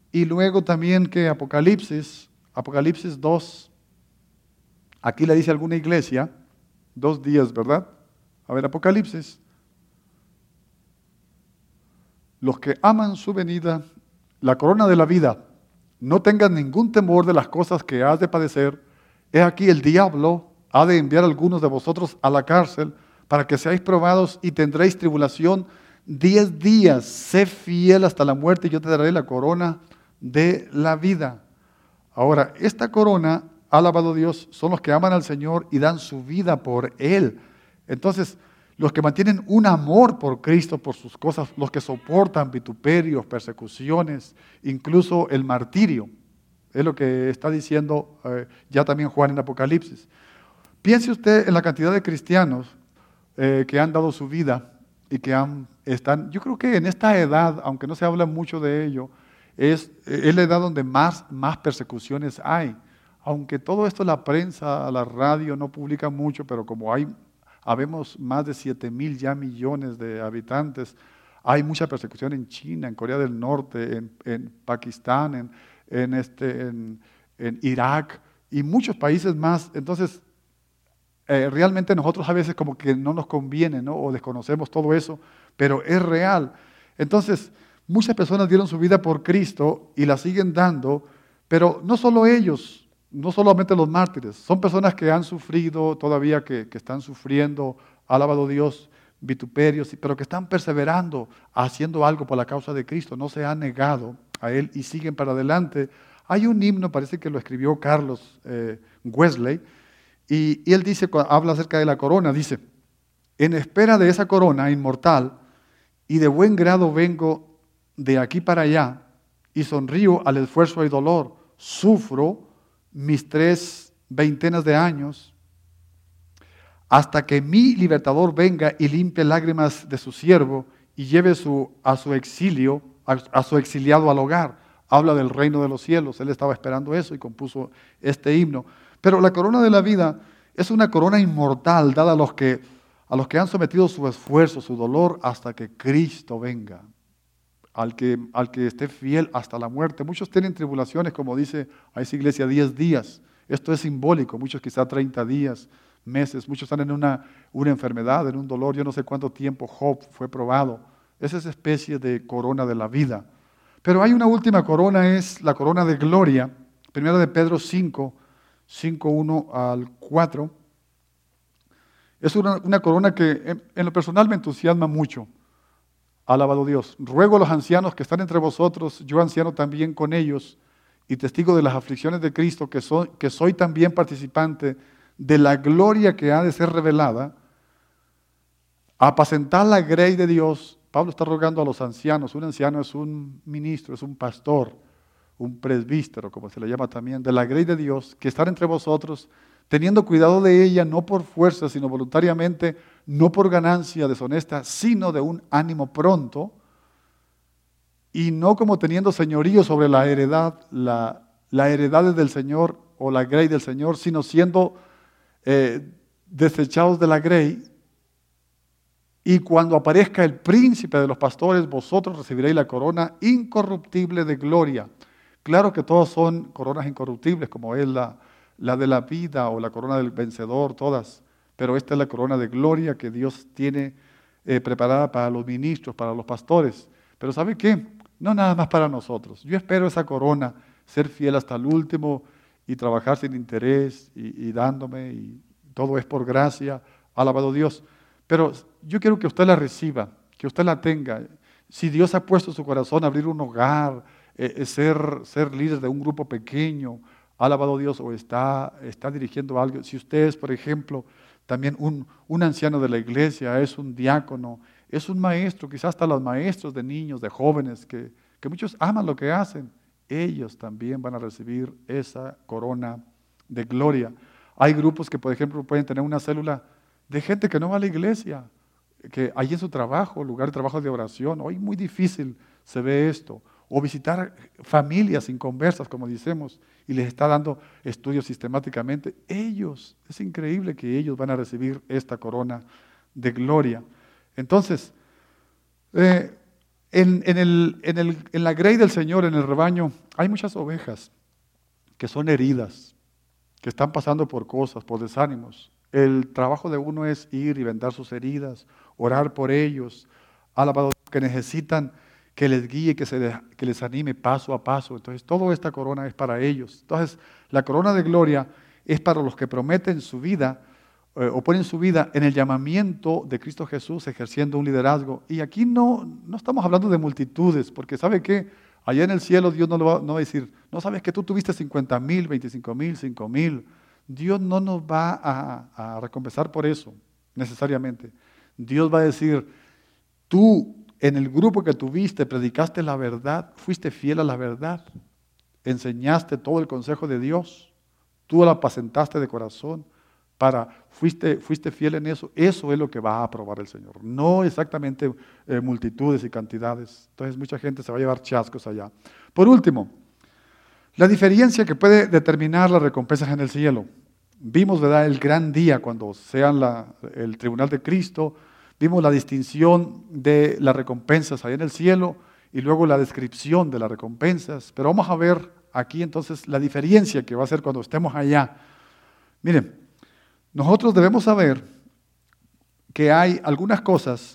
Y luego también que Apocalipsis, Apocalipsis dos, aquí le dice alguna iglesia, dos días, ¿verdad? A ver, Apocalipsis. Los que aman su venida, la corona de la vida, no tengan ningún temor de las cosas que has de padecer. He aquí el diablo ha de enviar a algunos de vosotros a la cárcel para que seáis probados y tendréis tribulación diez días. Sé fiel hasta la muerte y yo te daré la corona de la vida. Ahora, esta corona, alabado Dios, son los que aman al Señor y dan su vida por Él. Entonces, los que mantienen un amor por Cristo, por sus cosas, los que soportan vituperios, persecuciones, incluso el martirio. Es lo que está diciendo eh, ya también Juan en Apocalipsis. Piense usted en la cantidad de cristianos eh, que han dado su vida y que han, están, yo creo que en esta edad, aunque no se habla mucho de ello, es, es la edad donde más, más persecuciones hay. Aunque todo esto la prensa, la radio no publica mucho, pero como hay, habemos más de siete mil ya millones de habitantes, hay mucha persecución en China, en Corea del Norte, en, en Pakistán, en, en, este, en, en Irak y muchos países más. Entonces, eh, realmente nosotros a veces como que no nos conviene, ¿no? O desconocemos todo eso, pero es real. Entonces, muchas personas dieron su vida por Cristo y la siguen dando, pero no solo ellos, no solamente los mártires, son personas que han sufrido todavía, que, que están sufriendo, alabado Dios, vituperios, pero que están perseverando, haciendo algo por la causa de Cristo, no se han negado a Él y siguen para adelante. Hay un himno, parece que lo escribió Carlos eh, Wesley, y, y él dice, habla acerca de la corona, dice, en espera de esa corona inmortal, y de buen grado vengo de aquí para allá, y sonrío al esfuerzo y dolor, sufro mis tres veintenas de años, hasta que mi libertador venga y limpie lágrimas de su siervo y lleve su, a su exilio, a, a su exiliado al hogar. Habla del reino de los cielos. Él estaba esperando eso y compuso este himno. Pero la corona de la vida es una corona inmortal dada a los que, a los que han sometido su esfuerzo, su dolor, hasta que Cristo venga. Al que, al que esté fiel hasta la muerte. Muchos tienen tribulaciones, como dice a esa iglesia, diez días. Esto es simbólico, muchos quizá treinta días, meses, muchos están en una, una enfermedad, en un dolor, yo no sé cuánto tiempo Job fue probado. Es esa especie de corona de la vida. Pero hay una última corona, es la corona de gloria. Primera de Pedro cinco, cinco, uno al cuatro. Es una, una corona que en, en lo personal me entusiasma mucho. Alabado Dios. Ruego a los ancianos que están entre vosotros, yo anciano también con ellos, y testigo de las aflicciones de Cristo, que soy, que soy también participante de la gloria que ha de ser revelada, a apacentar la grey de Dios. Pablo está rogando a los ancianos. Un anciano es un ministro, es un pastor, un presbítero, como se le llama también, de la grey de Dios, que están entre vosotros, teniendo cuidado de ella, no por fuerza, sino voluntariamente, no por ganancia deshonesta, sino de un ánimo pronto, y no como teniendo señorío sobre la heredad, la, la heredad del Señor o la grey del Señor, sino siendo eh, desechados de la grey. Y cuando aparezca el príncipe de los pastores, vosotros recibiréis la corona incorruptible de gloria. Claro que todas son coronas incorruptibles, como es la, la de la vida o la corona del vencedor, todas. Pero esta es la corona de gloria que Dios tiene eh, preparada para los ministros, para los pastores. Pero ¿sabe qué? No nada más para nosotros. Yo espero esa corona, ser fiel hasta el último y trabajar sin interés y, y dándome, y todo es por gracia, alabado Dios. Pero yo quiero que usted la reciba, que usted la tenga. Si Dios ha puesto en su corazón abrir un hogar, eh, ser, ser líder de un grupo pequeño, alabado Dios, o está, está dirigiendo algo. Si usted es, por ejemplo, también un, un anciano de la iglesia, es un diácono, es un maestro, quizás hasta los maestros de niños, de jóvenes, que, que muchos aman lo que hacen, ellos también van a recibir esa corona de gloria. Hay grupos que, por ejemplo, pueden tener una célula de gente que no va a la iglesia, que hay en su trabajo, lugar de trabajo de oración. Hoy muy difícil se ve esto. O visitar familias inconversas, como decimos, y les está dando estudios sistemáticamente. Ellos, es increíble que ellos van a recibir esta corona de gloria. Entonces, eh, En, en, el, en, el, en la grey del Señor, en el rebaño, hay muchas ovejas que son heridas, que están pasando por cosas, por desánimos. El trabajo de uno es ir y vendar sus heridas, orar por ellos, alabado, que necesitan que les guíe, que, se, que les anime paso a paso. Entonces, toda esta corona es para ellos. Entonces, la corona de gloria es para los que prometen su vida eh, o ponen su vida en el llamamiento de Cristo Jesús, ejerciendo un liderazgo. Y aquí no, no estamos hablando de multitudes, porque ¿sabe qué? Allá en el cielo Dios no, lo va, no va a decir, no sabes que tú tuviste cincuenta mil, veinticinco mil, cinco mil. Dios no nos va a, a recompensar por eso, necesariamente. Dios va a decir, tú en el grupo que tuviste predicaste la verdad, fuiste fiel a la verdad, enseñaste todo el consejo de Dios, tú la apacentaste de corazón, para, fuiste, fuiste fiel en eso. Eso es lo que va a aprobar el Señor, no exactamente eh, multitudes y cantidades. Entonces mucha gente se va a llevar chascos allá. Por último, la diferencia que puede determinar las recompensas en el cielo. Vimos, ¿verdad?, el gran día cuando sean la, el tribunal de Cristo. Vimos la distinción de las recompensas allá en el cielo y luego la descripción de las recompensas. Pero vamos a ver aquí entonces la diferencia que va a ser cuando estemos allá. Miren, nosotros debemos saber que hay algunas cosas,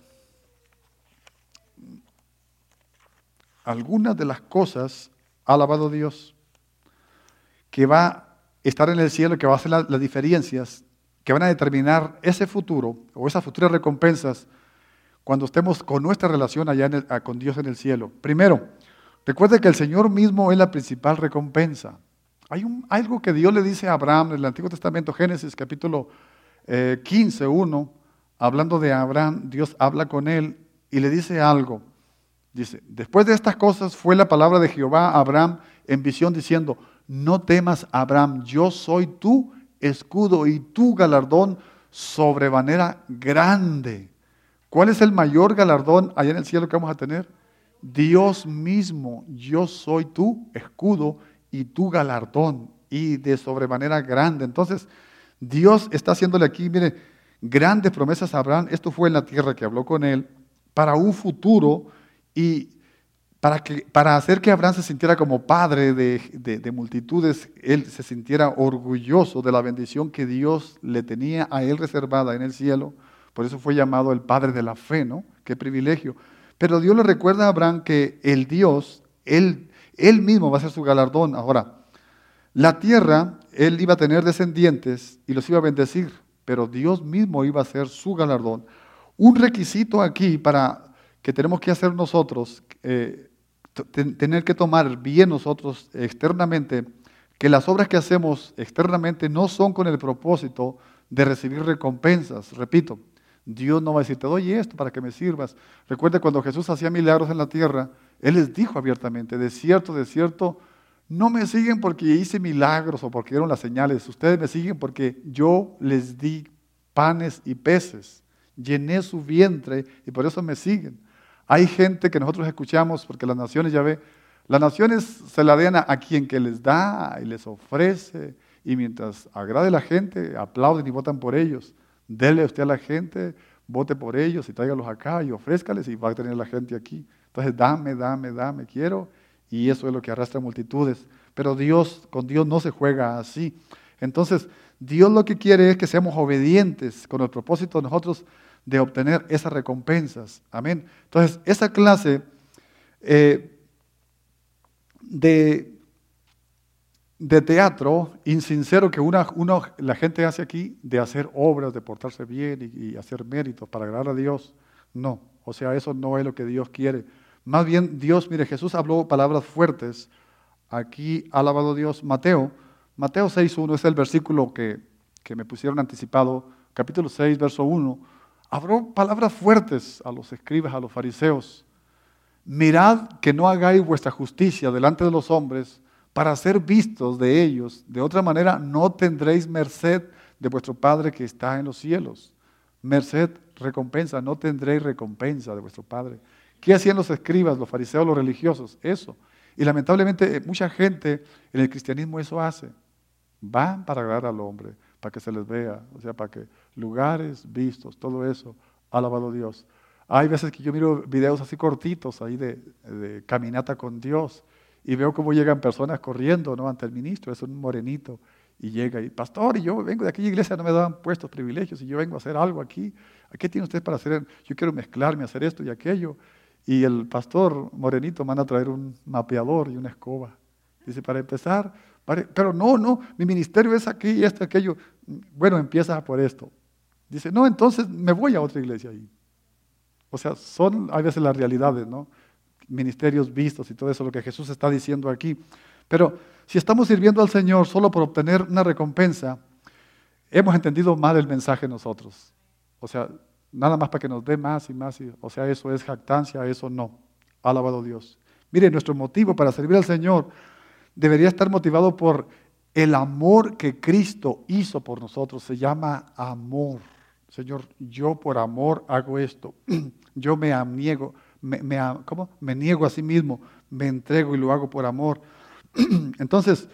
algunas de las cosas, alabado Dios, que va a estar en el cielo, que va a hacer la, las diferencias, que van a determinar ese futuro o esas futuras recompensas cuando estemos con nuestra relación allá en el, con Dios en el cielo. Primero, recuerde que el Señor mismo es la principal recompensa. Hay un, algo que Dios le dice a Abraham en el Antiguo Testamento, Génesis capítulo eh, quince, uno, hablando de Abraham, Dios habla con él y le dice algo. Dice, después de estas cosas fue la palabra de Jehová a Abraham en visión diciendo, no temas, Abraham, yo soy tu escudo y tu galardón sobremanera grande. ¿Cuál es el mayor galardón allá en el cielo que vamos a tener? Dios mismo, yo soy tu escudo y tu galardón, y de sobremanera grande. Entonces, Dios está haciéndole aquí, mire, grandes promesas a Abraham. Esto fue en la tierra que habló con él, para un futuro y para, que, para hacer que Abraham se sintiera como padre de, de, de multitudes, él se sintiera orgulloso de la bendición que Dios le tenía a él reservada en el cielo. Por eso fue llamado el padre de la fe, ¿no? Qué privilegio. Pero Dios le recuerda a Abraham que el Dios, él, él mismo va a ser su galardón. Ahora, la tierra, él iba a tener descendientes y los iba a bendecir, pero Dios mismo iba a ser su galardón. Un requisito aquí para que tenemos que hacer nosotros, eh, t- tener que tomar bien nosotros externamente, que las obras que hacemos externamente no son con el propósito de recibir recompensas. Repito, Dios no va a decir, te doy esto para que me sirvas. Recuerde cuando Jesús hacía milagros en la tierra, Él les dijo abiertamente, de cierto, de cierto, no me siguen porque hice milagros o porque dieron las señales. Ustedes me siguen porque yo les di panes y peces, llené su vientre y por eso me siguen. Hay gente que nosotros escuchamos, porque las naciones, ya ve, las naciones se la den a, a quien que les da y les ofrece, y mientras agrade a la gente, aplauden y votan por ellos. Dele usted a la gente, vote por ellos y tráigalos acá y ofrézcales y va a tener la gente aquí. Entonces, dame, dame, dame, quiero, y eso es lo que arrastra multitudes. Pero Dios, con Dios no se juega así. Entonces, Dios lo que quiere es que seamos obedientes con el propósito de nosotros de obtener esas recompensas. Amén. Entonces, esa clase eh, de, de teatro insincero que una, una, la gente hace aquí, de hacer obras, de portarse bien y, y hacer méritos para agradar a Dios, no. O sea, eso no es lo que Dios quiere. Más bien, Dios, mire, Jesús habló palabras fuertes. Aquí, alabado Dios, Mateo, Mateo seis uno es el versículo que, que me pusieron anticipado, capítulo seis, verso uno. Habló palabras fuertes a los escribas, a los fariseos. Mirad que no hagáis vuestra justicia delante de los hombres para ser vistos de ellos. De otra manera no tendréis merced de vuestro Padre que está en los cielos. Merced, recompensa, no tendréis recompensa de vuestro Padre. ¿Qué hacían los escribas, los fariseos, los religiosos? Eso. Y lamentablemente mucha gente en el cristianismo eso hace. Van para agradar al hombre, para que se les vea, o sea, para que lugares vistos, todo eso, alabado Dios. Hay veces que yo miro videos así cortitos ahí de, de caminata con Dios y veo cómo llegan personas corriendo, ¿no?, ante el ministro, es un morenito, y llega y, pastor, y yo vengo de aquella iglesia, no me dan puestos privilegios, y yo vengo a hacer algo aquí. ¿Qué tiene usted para hacer? Yo quiero mezclarme, hacer esto y aquello. Y el pastor morenito manda a traer un mapeador y una escoba. Dice, para empezar, para- pero no, no, mi ministerio es aquí y esto, aquello. Bueno, empieza por esto. Dice, no, entonces me voy a otra iglesia ahí. O sea, son a veces las realidades, ¿no? Ministerios vistos y todo eso, lo que Jesús está diciendo aquí. Pero si estamos sirviendo al Señor solo por obtener una recompensa, hemos entendido mal el mensaje nosotros. O sea, nada más para que nos dé más y más. Y, o sea, eso es jactancia, eso no. Alabado Dios. Mire, nuestro motivo para servir al Señor debería estar motivado por el amor que Cristo hizo por nosotros. Se llama amor. Señor, yo por amor hago esto. Yo me niego, me, me, ¿cómo? me niego a sí mismo, me entrego y lo hago por amor. Entonces,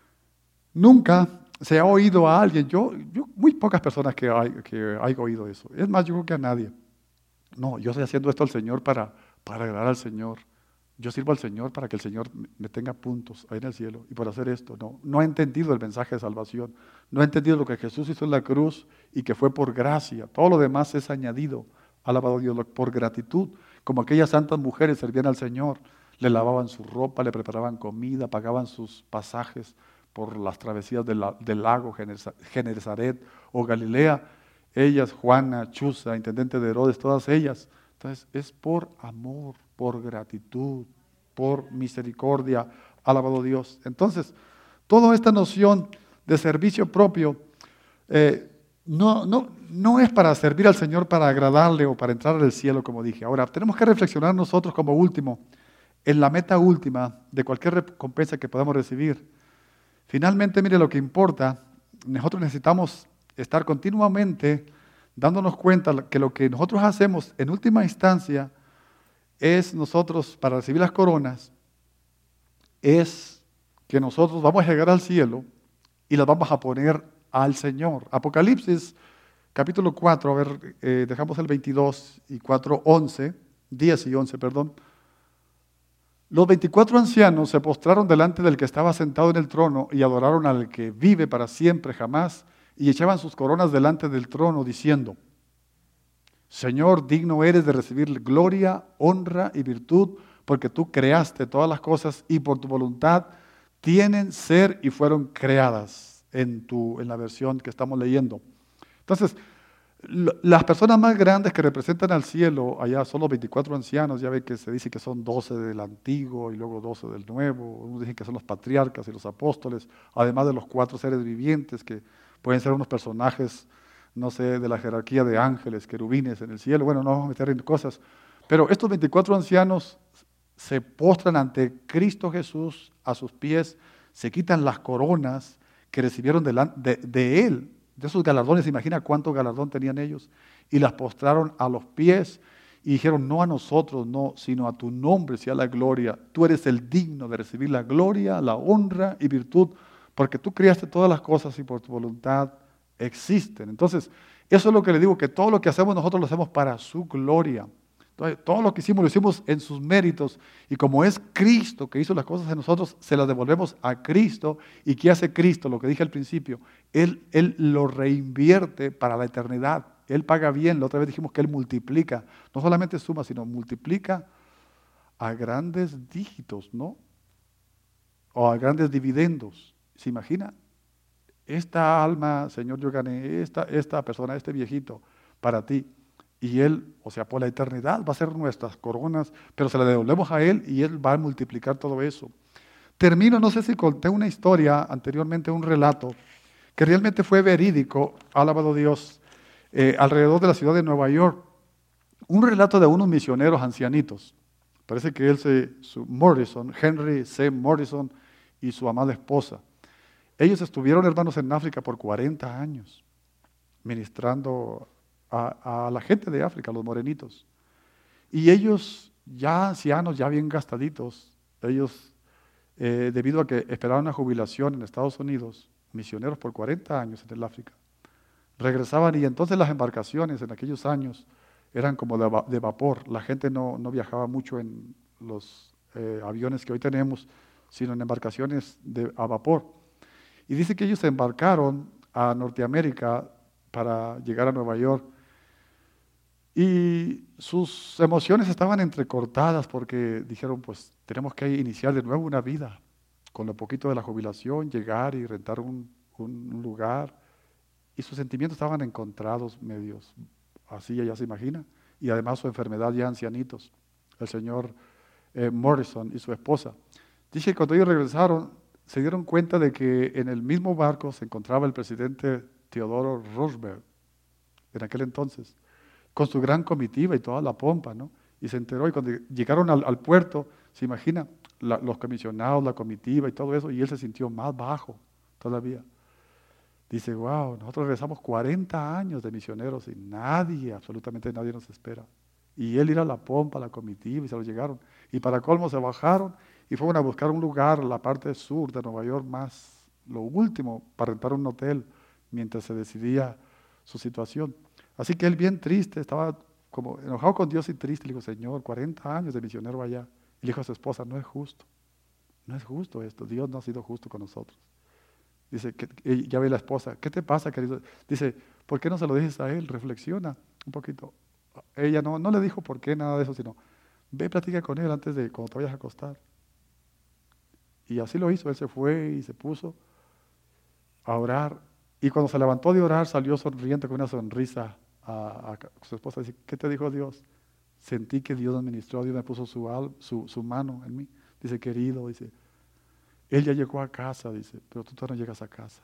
nunca se ha oído a alguien, yo, yo muy pocas personas que hay, que hay oído eso. Es más, yo creo que a nadie. No, yo estoy haciendo esto al Señor para, para agradar al Señor. Yo sirvo al Señor para que el Señor me tenga puntos ahí en el cielo. Y por hacer esto, no, no ha entendido el mensaje de salvación. No ha entendido lo que Jesús hizo en la cruz y que fue por gracia. Todo lo demás es añadido. Alabado Dios, por gratitud. Como aquellas santas mujeres servían al Señor. Le lavaban su ropa, le preparaban comida, pagaban sus pasajes por las travesías del, del lago Genesaret o Galilea. Ellas, Juana, Chuza, intendente de Herodes, todas ellas. Entonces es por amor, por gratitud, por misericordia, alabado Dios. Entonces, toda esta noción de servicio propio eh, no, no, no es para servir al Señor para agradarle o para entrar al cielo, como dije. Ahora, tenemos que reflexionar nosotros como último en la meta última de cualquier recompensa que podamos recibir. Finalmente, mire, lo que importa, nosotros necesitamos estar continuamente dándonos cuenta que lo que nosotros hacemos en última instancia es nosotros, para recibir las coronas, es que nosotros vamos a llegar al cielo y las vamos a poner al Señor. Apocalipsis capítulo cuatro, a ver, eh, dejamos el veintidós y cuatro, once, diez y once, perdón. Los veinticuatro ancianos se postraron delante del que estaba sentado en el trono y adoraron al que vive para siempre jamás y echaban sus coronas delante del trono diciendo: Señor, digno eres de recibir gloria, honra y virtud, porque tú creaste todas las cosas y por tu voluntad tienen ser y fueron creadas, en, tu, en la versión que estamos leyendo. Entonces, las personas más grandes que representan al cielo, allá son los veinticuatro ancianos, ya ve que se dice que son doce del antiguo y luego doce del nuevo, unos dicen que son los patriarcas y los apóstoles, además de los cuatro seres vivientes que pueden ser unos personajes, no sé, de la jerarquía de ángeles, querubines en el cielo. Bueno, no vamos a meter en cosas, pero estos veinticuatro ancianos se postran ante Cristo Jesús a sus pies, se quitan las coronas que recibieron de, de, de Él, de esos galardones. Imagina cuánto galardón tenían ellos, y las postraron a los pies y dijeron: no a nosotros, no, sino a tu nombre sea la gloria. Tú eres el digno de recibir la gloria, la honra y virtud, porque tú creaste todas las cosas y por tu voluntad existen. Entonces, eso es lo que le digo, que todo lo que hacemos nosotros lo hacemos para su gloria. Entonces, todo lo que hicimos lo hicimos en sus méritos, y como es Cristo que hizo las cosas en nosotros, se las devolvemos a Cristo. ¿Y qué hace Cristo? Lo que dije al principio, Él, Él lo reinvierte para la eternidad. Él paga bien. La otra vez dijimos que Él multiplica, no solamente suma, sino multiplica a grandes dígitos, ¿no? O a grandes dividendos. ¿Se imagina? Esta alma, Señor, yo gané, esta, esta persona, este viejito, para ti. Y Él, o sea, por la eternidad va a ser nuestras coronas, pero se la devolvemos a Él y Él va a multiplicar todo eso. Termino, no sé si conté una historia anteriormente, un relato, que realmente fue verídico, alabado Dios, eh, alrededor de la ciudad de Nueva York. Un relato de unos misioneros ancianitos. Parece que él se, su Morrison, Henry C. Morrison, y su amada esposa. Ellos estuvieron, hermanos, en África por cuarenta años, ministrando a, a la gente de África, los morenitos. Y ellos, ya ancianos, ya bien gastaditos, ellos, eh, debido a que esperaban una jubilación en Estados Unidos, misioneros por cuarenta años en el África, regresaban, y entonces las embarcaciones en aquellos años eran como de, va- de vapor. La gente no, no viajaba mucho en los eh, aviones que hoy tenemos, sino en embarcaciones de, a vapor. Y dice que ellos se embarcaron a Norteamérica para llegar a Nueva York. Y sus emociones estaban entrecortadas porque dijeron, pues tenemos que iniciar de nuevo una vida. Con lo poquito de la jubilación, llegar y rentar un, un- un lugar. Y sus sentimientos estaban encontrados, medios así, ella se imagina. Y además su enfermedad ya ancianitos. El señor eh, Morrison y su esposa. Dice que cuando ellos regresaron, se dieron cuenta de que en el mismo barco se encontraba el presidente Theodore Roosevelt, en aquel entonces, con su gran comitiva y toda la pompa, ¿no? Y se enteró, y cuando llegaron al, al puerto, se imagina, la- los comisionados, la comitiva y todo eso, y él se sintió más bajo todavía. Dice, wow, nosotros regresamos cuarenta años de misioneros y nadie, absolutamente nadie nos espera. Y él ir a la pompa, a la comitiva, y se lo llegaron. Y para colmo se bajaron y fueron a buscar un lugar, la parte sur de Nueva York, más lo último, para rentar un hotel, mientras se decidía su situación. Así que él bien triste, estaba como enojado con Dios y triste, le dijo, Señor, cuarenta años de misionero allá. Y le dijo a su esposa, no es justo, no es justo esto, Dios no ha sido justo con nosotros. Dice, que, y ya ve la esposa, ¿qué te pasa, querido? Dice, ¿por qué no se lo dices a él? Reflexiona un poquito. Ella no, no le dijo por qué, nada de eso, sino, ve, platica con él antes de cuando te vayas a acostar. Y así lo hizo, él se fue y se puso a orar. Y cuando se levantó de orar, salió sonriente con una sonrisa a, a su esposa. Dice, ¿qué te dijo Dios? Sentí que Dios me ministró, Dios me puso su, al- su, su mano en mí. Dice, querido, dice, él ya llegó a casa, dice, pero tú todavía no llegas a casa.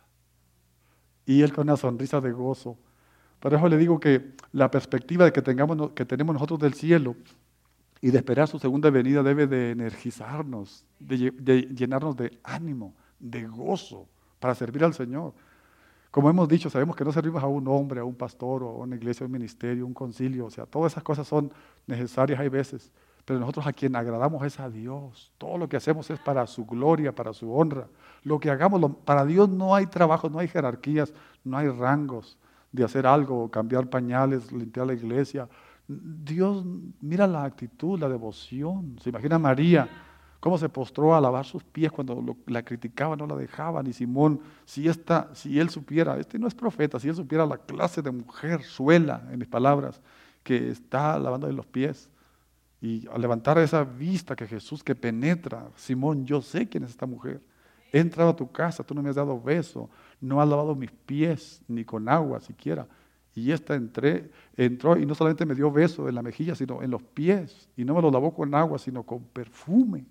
Y él con una sonrisa de gozo. Por eso le digo que la perspectiva de que, tengamos, no- que tenemos nosotros del cielo y de esperar su segunda venida debe de energizarnos, de, lle- de llenarnos de ánimo, de gozo para servir al Señor. Como hemos dicho, sabemos que no servimos a un hombre, a un pastor, o a una iglesia, a un ministerio, un concilio. O sea, todas esas cosas son necesarias, hay veces. Pero nosotros a quien agradamos es a Dios. Todo lo que hacemos es para su gloria, para su honra. Lo que hagamos, lo- para Dios no hay trabajo, no hay jerarquías, no hay rangos de hacer algo, cambiar pañales, limpiar la iglesia. Dios mira la actitud, la devoción. Se imagina a María, cómo se postró a lavar sus pies cuando lo- la criticaban, no la dejaban. Y Simón, si, esta, si él supiera, este no es profeta, si él supiera la clase de mujer, suela, en mis palabras, que está lavando los pies. Y al levantar esa vista que Jesús que penetra, Simón, yo sé quién es esta mujer. He entrado a tu casa, tú no me has dado beso, no has lavado mis pies, ni con agua siquiera. Y esta entré, entró y no solamente me dio beso en la mejilla, sino en los pies. Y no me lo lavó con agua, sino con perfume.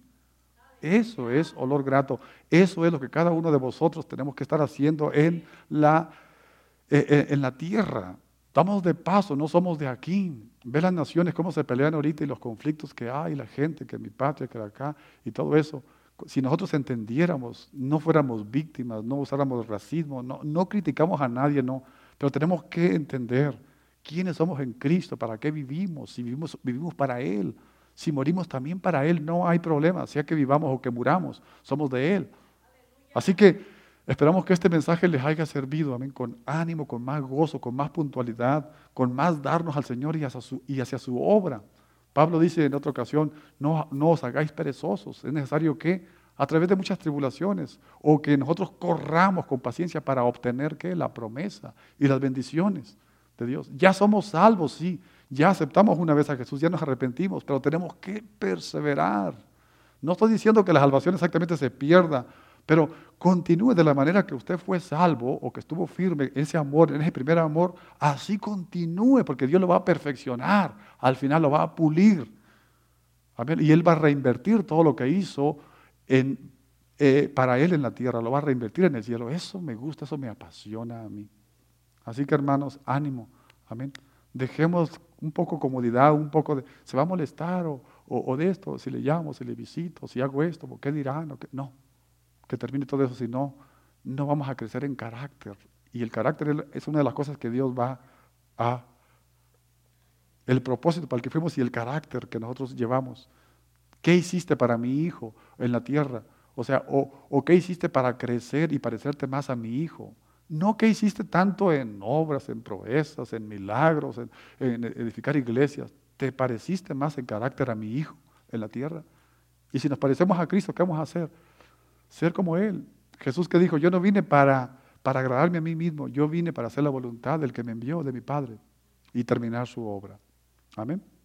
Eso es olor grato. Eso es lo que cada uno de vosotros tenemos que estar haciendo en la, eh, eh, en la tierra. Estamos de paso, no somos de aquí. Ve las naciones cómo se pelean ahorita y los conflictos que hay, la gente, que mi patria, que de acá y todo eso. Si nosotros entendiéramos, no fuéramos víctimas, no usáramos racismo, no, no criticamos a nadie, no. Pero tenemos que entender quiénes somos en Cristo, para qué vivimos, si vivimos, vivimos para Él. Si morimos también para Él, no hay problema, sea que vivamos o que muramos, somos de Él. Así que esperamos que este mensaje les haya servido, amén, con ánimo, con más gozo, con más puntualidad, con más darnos al Señor y hacia su, y hacia su obra. Pablo dice en otra ocasión, no, no os hagáis perezosos, es necesario que a través de muchas tribulaciones o que nosotros corramos con paciencia para obtener ¿qué? La promesa y las bendiciones de Dios. Ya somos salvos, sí, ya aceptamos una vez a Jesús, ya nos arrepentimos, pero tenemos que perseverar. No estoy diciendo que la salvación exactamente se pierda, pero continúe de la manera que usted fue salvo o que estuvo firme en ese amor, en ese primer amor, así continúe, porque Dios lo va a perfeccionar, al final lo va a pulir. Amén. Y Él va a reinvertir todo lo que hizo en, eh, para Él en la tierra, lo va a reinvertir en el cielo. Eso me gusta, eso me apasiona a mí. Así que hermanos, ánimo. Amén. Dejemos un poco comodidad, un poco de, ¿se va a molestar o, o, o de esto? Si le llamo, si le visito, si hago esto, ¿qué dirán? ¿O qué? No, que termine todo eso, si no, no vamos a crecer en carácter. Y el carácter es una de las cosas que Dios va a, el propósito para el que fuimos y el carácter que nosotros llevamos. ¿Qué hiciste para mi hijo en la tierra? O sea, o, o qué hiciste para crecer y parecerte más a mi hijo. No que hiciste tanto en obras, en proezas, en milagros, en, en edificar iglesias. Te pareciste más en carácter a mi Hijo en la tierra. Y si nos parecemos a Cristo, ¿qué vamos a hacer? Ser como Él. Jesús que dijo, yo no vine para, para agradarme a mí mismo, yo vine para hacer la voluntad del que me envió, de mi Padre, y terminar su obra. Amén.